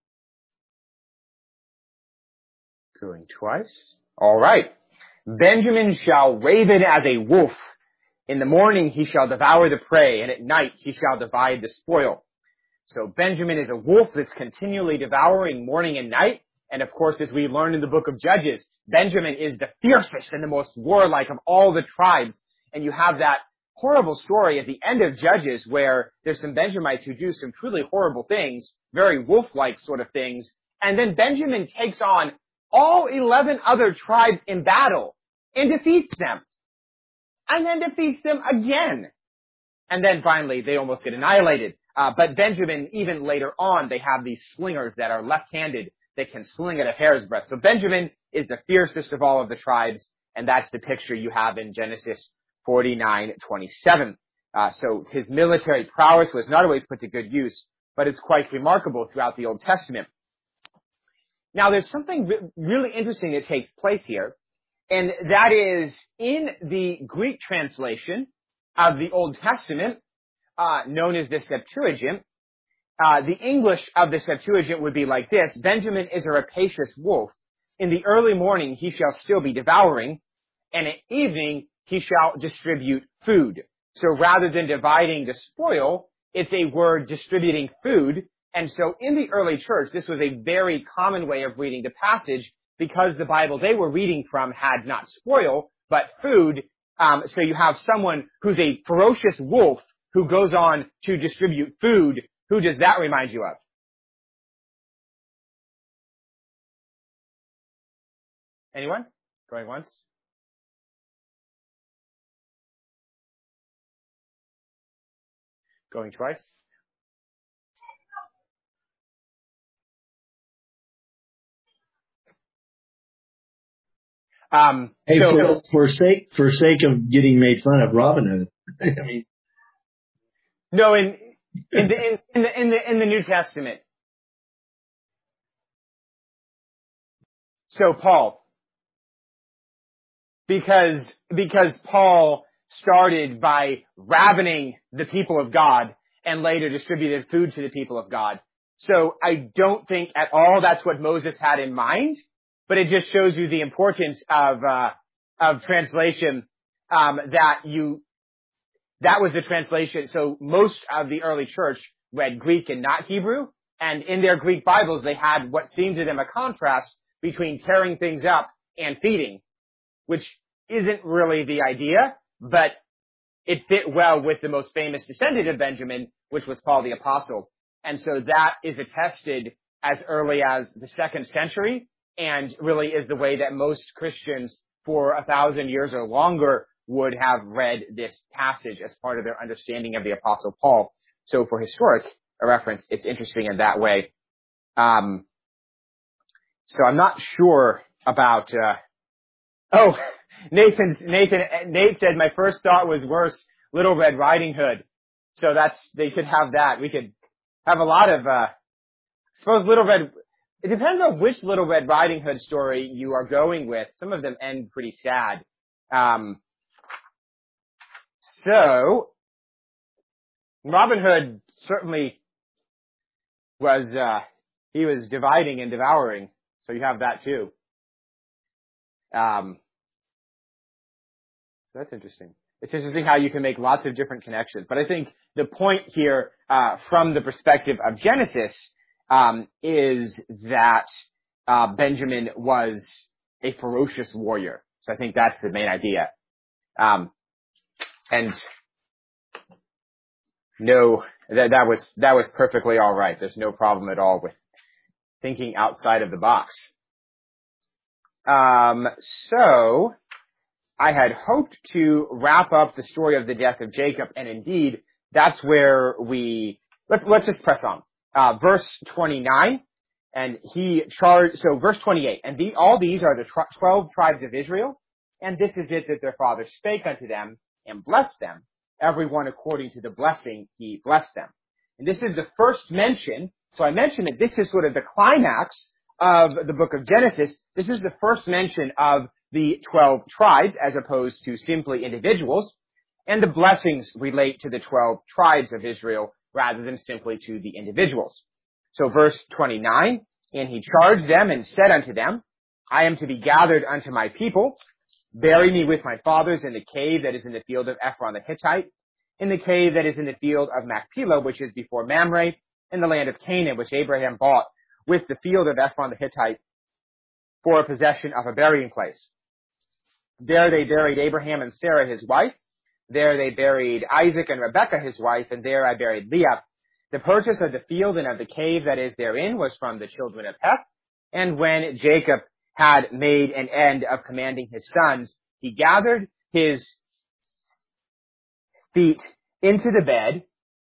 S1: Going twice. All right. Benjamin shall raven as a wolf. In the morning he shall devour the prey, and at night he shall divide the spoil. So Benjamin is a wolf that's continually devouring morning and night. And of course, as we learn in the book of Judges, Benjamin is the fiercest and the most warlike of all the tribes. And you have that horrible story at the end of Judges where there's some Benjamites who do some truly horrible things, very wolf-like sort of things. And then Benjamin takes on all eleven other tribes in battle and defeats them. And then defeats them again. And then finally, they almost get annihilated. Uh, but Benjamin, even later on, they have these slingers that are left-handed that can sling at a hair's breadth. So Benjamin is the fiercest of all of the tribes, and that's the picture you have in Genesis forty-nine twenty-seven. Uh, so his military prowess was not always put to good use, but it's quite remarkable throughout the Old Testament. Now, there's something re- really interesting that takes place here, and that is in the Greek translation of the Old Testament, uh, known as the Septuagint, uh, the English of the Septuagint would be like this: Benjamin is a rapacious wolf. In the early morning he shall still be devouring, and at evening he shall distribute food. So rather than dividing the spoil, it's a word distributing food. And so in the early church, this was a very common way of reading the passage, because the Bible they were reading from had not spoil, but food. Um, so you have someone who's a ferocious wolf who goes on to distribute food. Who does that remind you of? Anyone? Going once? Going twice? Um,
S5: hey,
S1: so,
S5: for, for sake for sake of getting made fun of Robin Hood, I mean,
S1: no, in in the in, in the in the in the New Testament. So Paul, because because Paul started by ravening the people of God and later distributed food to the people of God. So I don't think at all that's what Moses had in mind, but it just shows you the importance of uh, of translation. Um, that you that was the translation. So most of the early church read Greek and not Hebrew, and in their Greek Bibles they had what seemed to them a contrast between tearing things up and feeding, which isn't really the idea, but it fit well with the most famous descendant of Benjamin, which was Paul the Apostle. And so that is attested as early as the second century, and really is the way that most Christians for a thousand years or longer would have read this passage as part of their understanding of the Apostle Paul. So for historic reference, it's interesting in that way. Um, So I'm not sure about, uh, oh, Nathan, Nathan, Nate said my first thought was worse, Little Red Riding Hood. So that's, they should have that. We could have a lot of, uh, I suppose Little Red, it depends on which Little Red Riding Hood story you are going with. Some of them end pretty sad. Um, so, Robin Hood certainly was, uh, he was dividing and devouring. So you have that too. Um, so that's interesting. It's interesting how you can make lots of different connections. But I think the point here, uh, from the perspective of Genesis, um, is that, uh, Benjamin was a ferocious warrior. So I think that's the main idea. Um, and no, that, that was, that was perfectly all right. There's no problem at all with thinking outside of the box. Um, so I had hoped to wrap up the story of the death of Jacob, and indeed, that's where we let's let's just press on. Uh, verse twenty-nine, and he charged. So verse twenty-eight, and the, all these are the tr- twelve tribes of Israel, and this is it that their father spake unto them and blessed them, everyone according to the blessing he blessed them. And this is the first mention. So I mentioned that this is sort of the climax of the book of Genesis. This is the first mention of the twelve tribes as opposed to simply individuals. And the blessings relate to the twelve tribes of Israel rather than simply to the individuals. So verse twenty-nine, and he charged them and said unto them, I am to be gathered unto my people. Bury me with my fathers in the cave that is in the field of Ephron the Hittite, in the cave that is in the field of Machpelah, which is before Mamre, in the land of Canaan, which Abraham bought with the field of Ephron the Hittite for a possession of a burying place. There they buried Abraham and Sarah his wife. There they buried Isaac and Rebekah his wife, and there I buried Leah. The purchase of the field and of the cave that is therein was from the children of Heth. And when Jacob had made an end of commanding his sons, he gathered his feet into the bed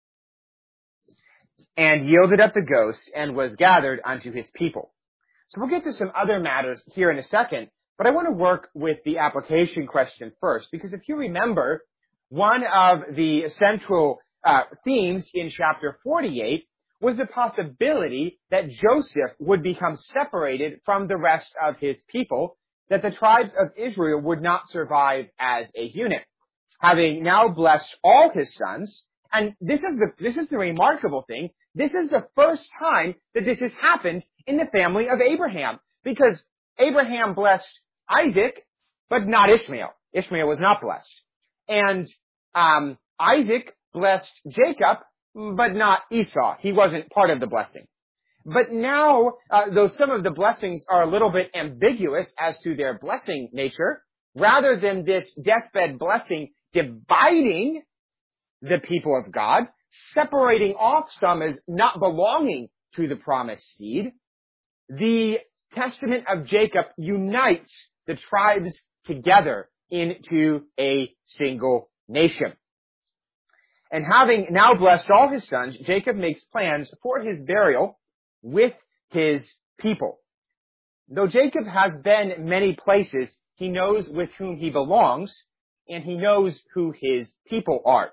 S1: and yielded up the ghost, and was gathered unto his people. So we'll get to some other matters here in a second, but I want to work with the application question first, because if you remember, one of the central uh, themes in chapter forty-eight was the possibility that Joseph would become separated from the rest of his people, that the tribes of Israel would not survive as a unit. Having now blessed all his sons, and this is the this is the remarkable thing, this is the first time that this has happened in the family of Abraham, because Abraham blessed Isaac, but not Ishmael. Ishmael was not blessed. And um, Isaac blessed Jacob, but not Esau. He wasn't part of the blessing. But now, uh, though some of the blessings are a little bit ambiguous as to their blessing nature, rather than this deathbed blessing dividing the people of God, separating off some as not belonging to the promised seed, the testament of Jacob unites the tribes together into a single nation. And having now blessed all his sons, Jacob makes plans for his burial with his people. Though Jacob has been many places, he knows with whom he belongs, and he knows who his people are.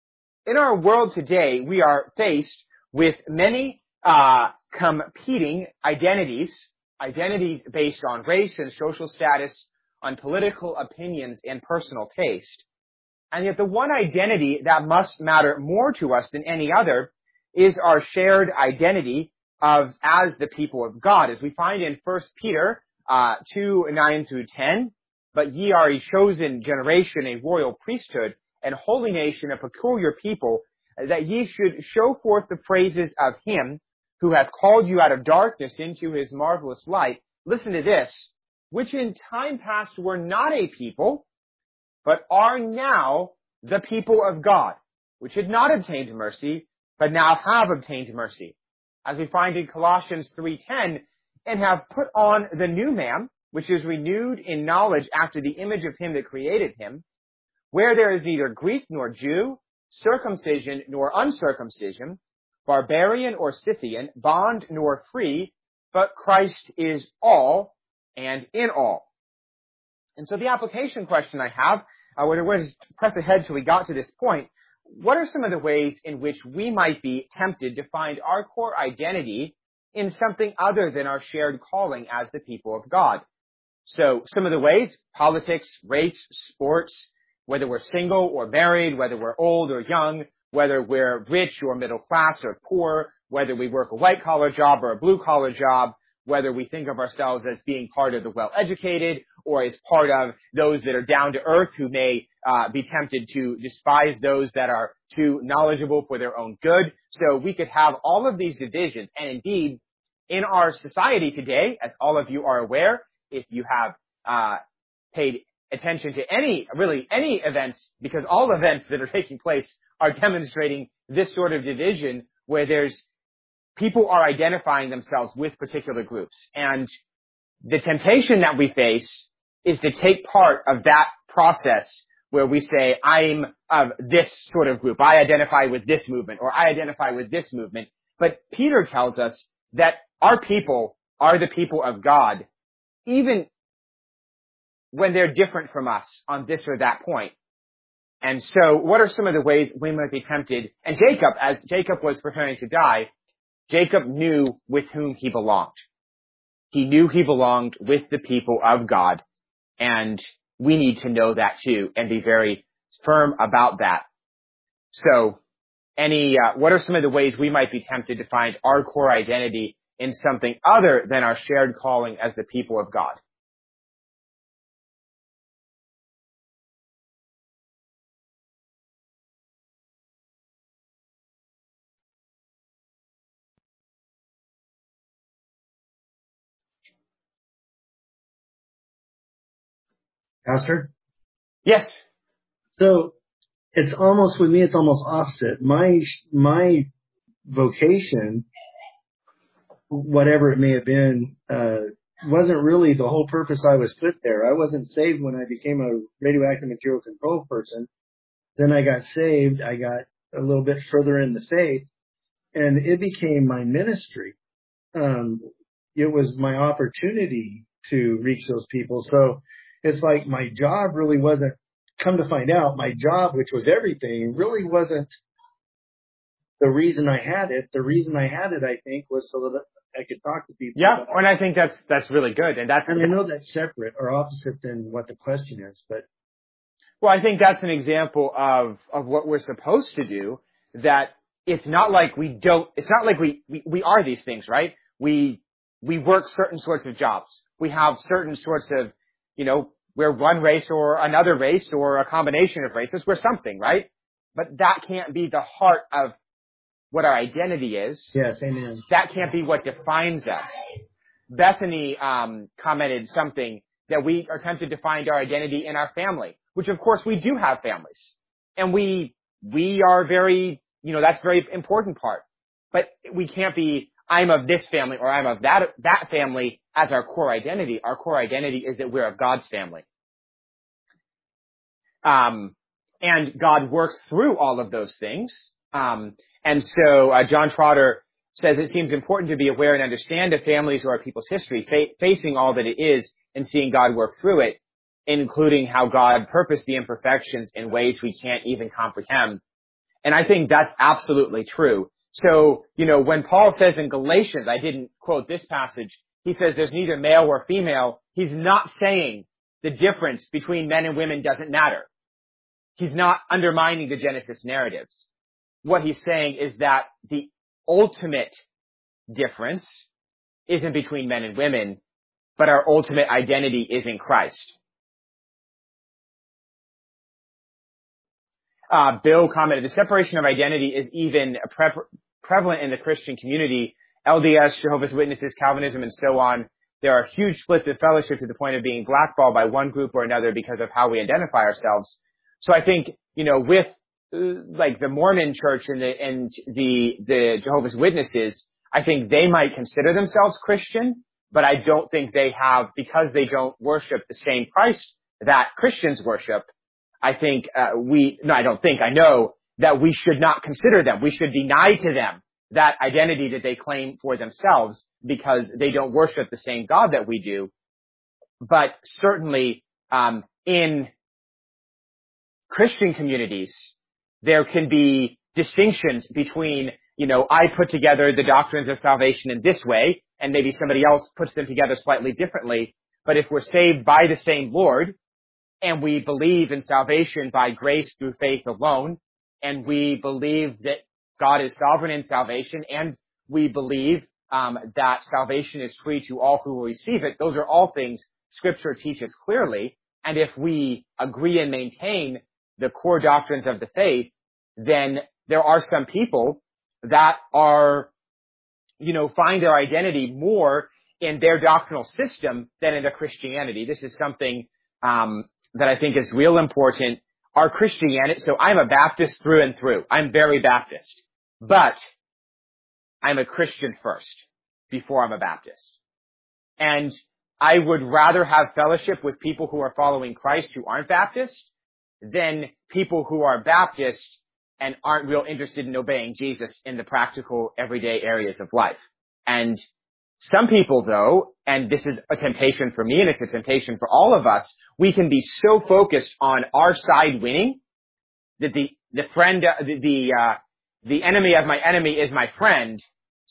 S1: In our world today, we are faced with many uh, competing identities, identities based on race and social status, on political opinions and personal taste. And yet the one identity that must matter more to us than any other is our shared identity of as the people of God. As we find in First Peter uh, two, nine through ten, but ye are a chosen generation, a royal priesthood, and holy nation, a peculiar people, that ye should show forth the praises of him who hath called you out of darkness into his marvelous light. Listen to this, which in time past were not a people, but are now the people of God, which had not obtained mercy, but now have obtained mercy. As we find in Colossians three ten, and have put on the new man, which is renewed in knowledge after the image of him that created him, where there is neither Greek nor Jew, circumcision nor uncircumcision, barbarian or Scythian, bond nor free, but Christ is all and in all. And so the application question I have, uh, we're going to press ahead till we got to this point. What are some of the ways in which we might be tempted to find our core identity in something other than our shared calling as the people of God? So some of the ways, politics, race, sports, whether we're single or married, whether we're old or young, whether we're rich or middle class or poor, whether we work a white-collar job or a blue-collar job, whether we think of ourselves as being part of the well-educated or as part of those that are down to earth who may uh, be tempted to despise those that are too knowledgeable for their own good. So we could have all of these divisions. And indeed, in our society today, as all of you are aware, if you have uh, paid attention to any, really any events, because all events that are taking place are demonstrating this sort of division where there's people are identifying themselves with particular groups. And the temptation that we face is to take part of that process where we say, I'm of this sort of group. I identify with this movement, or I identify with this movement. But Peter tells us that our people are the people of God, even when they're different from us on this or that point. And so what are some of the ways we might be tempted? And Jacob, as Jacob was preparing to die, Jacob knew with whom he belonged. He knew he belonged with the people of God. And we need to know that too and be very firm about that. So any, uh, what are some of the ways we might be tempted to find our core identity in something other than our shared calling as the people of God?
S5: Pastor?
S1: Yes.
S5: So it's almost, with me, it's almost opposite. My, my vocation, whatever it may have been, uh, wasn't really the whole purpose I was put there. I wasn't saved when I became a radioactive material control person. Then I got saved. I got a little bit further in the faith, and it became my ministry. Um, it was my opportunity to reach those people. So it's like my job really wasn't, come to find out, my job, which was everything, really wasn't the reason I had it. The reason I had it, I think, was so that I could talk to people.
S1: Yeah, and I think that's that's really good. And that's
S5: and I know that's separate or opposite than what the question is, but
S1: well, I think that's an example of of what we're supposed to do. That it's not like we don't. It's not like we we, we are these things, right? We we work certain sorts of jobs. We have certain sorts of, you know, we're one race or another race or a combination of races. We're something, right? But that can't be the heart of what our identity is.
S5: Yes, amen.
S1: That can't be what defines us. Bethany um, commented something that we are tempted to find our identity in our family, which of course we do have families. And we we are very, you know, that's a very important part. But we can't be, I'm of this family or I'm of that that family as our core identity. Our core identity is that we're of God's family. Um, and God works through all of those things. Um, and so uh, John Trotter says it seems important to be aware and understand a family's or a people's history, fa- facing all that it is and seeing God work through it. including how God purposed the imperfections in ways we can't even comprehend. And I think that's absolutely true. So, you know, when Paul says in Galatians, I didn't quote this passage, he says there's neither male or female. He's not saying the difference between men and women doesn't matter. He's not undermining the Genesis narratives. What he's saying is that the ultimate difference isn't between men and women, but our ultimate identity is in Christ. Uh, Bill commented, the separation of identity is even pre- prevalent in the Christian community. L D S, Jehovah's Witnesses, Calvinism, and so on. There are huge splits of fellowship to the point of being blackballed by one group or another because of how we identify ourselves. So I think, you know, with uh, like the Mormon church and the, and the, the Jehovah's Witnesses, I think they might consider themselves Christian, but I don't think they have, because they don't worship the same Christ that Christians worship. I think, uh, we, no, I don't think, I know that we should not consider them. We should deny to them that identity that they claim for themselves because they don't worship the same God that we do. But certainly, um, in Christian communities, there can be distinctions between, you know, I put together the doctrines of salvation in this way, and maybe somebody else puts them together slightly differently. But if we're saved by the same Lord, and we believe in salvation by grace through faith alone, and we believe that God is sovereign in salvation, and we believe um, that salvation is free to all who will receive it, those are all things Scripture teaches clearly. And if we agree and maintain the core doctrines of the faith, then there are some people that are, you know, find their identity more in their doctrinal system than in their Christianity. This is something um, that I think is real important. Our Christianity, so I'm a Baptist through and through. I'm very Baptist. But I'm a Christian first before I'm a Baptist. And I would rather have fellowship with people who are following Christ who aren't Baptist than people who are Baptist and aren't real interested in obeying Jesus in the practical, everyday areas of life. And some people, though, and this is a temptation for me and it's a temptation for all of us, we can be so focused on our side winning that the, the friend, uh, the, the, uh, the enemy of my enemy is my friend.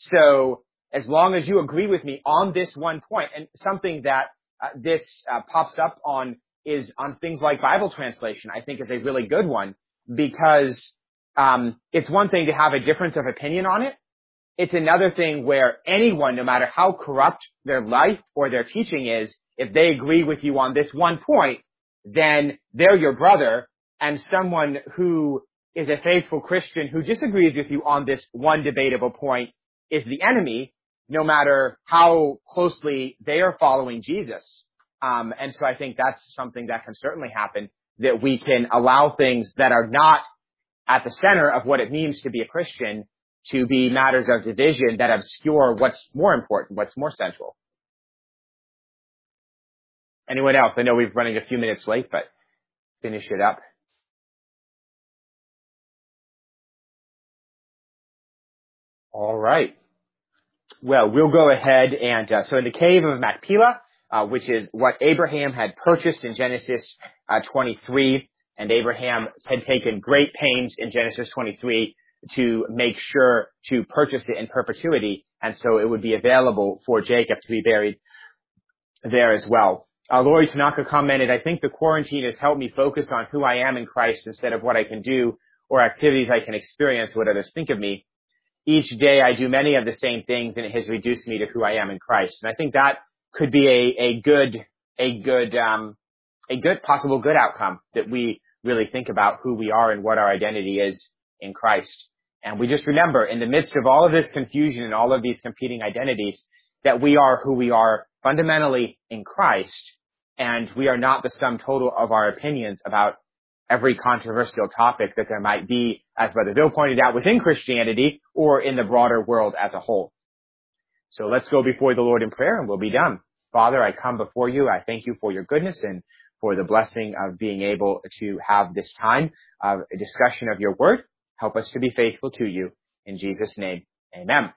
S1: So as long as you agree with me on this one point, and something that uh, this uh, pops up on is on things like Bible translation, I think is a really good one, because um, it's one thing to have a difference of opinion on it. It's another thing where anyone, no matter how corrupt their life or their teaching is, if they agree with you on this one point, then they're your brother, and someone who is a faithful Christian who disagrees with you on this one debatable point is the enemy, no matter how closely they are following Jesus. Um, and so I think that's something that can certainly happen, that we can allow things that are not at the center of what it means to be a Christian to be matters of division that obscure what's more important, what's more central. Anyone else? I know we're running a few minutes late, but finish it up. All right. Well, we'll go ahead and, uh, so in the cave of Machpelah, uh, which is what Abraham had purchased in Genesis uh, twenty-three, and Abraham had taken great pains in Genesis twenty-three to make sure to purchase it in perpetuity, and so it would be available for Jacob to be buried there as well. Uh, Lori Tanaka commented, I think the quarantine has helped me focus on who I am in Christ instead of what I can do or activities I can experience, what others think of me. Each day I do many of the same things, and it has reduced me to who I am in Christ. And I think that could be a, a good, a good, um, a good possible good outcome, that we really think about who we are and what our identity is in Christ. And we just remember, in the midst of all of this confusion and all of these competing identities, that we are who we are fundamentally in Christ, and we are not the sum total of our opinions about every controversial topic that there might be, as Brother Bill pointed out, within Christianity or in the broader world as a whole. So let's go before the Lord in prayer and we'll be done. Father, I come before you. I thank you for your goodness and for the blessing of being able to have this time of a discussion of your word. Help us to be faithful to you. In Jesus' name, amen.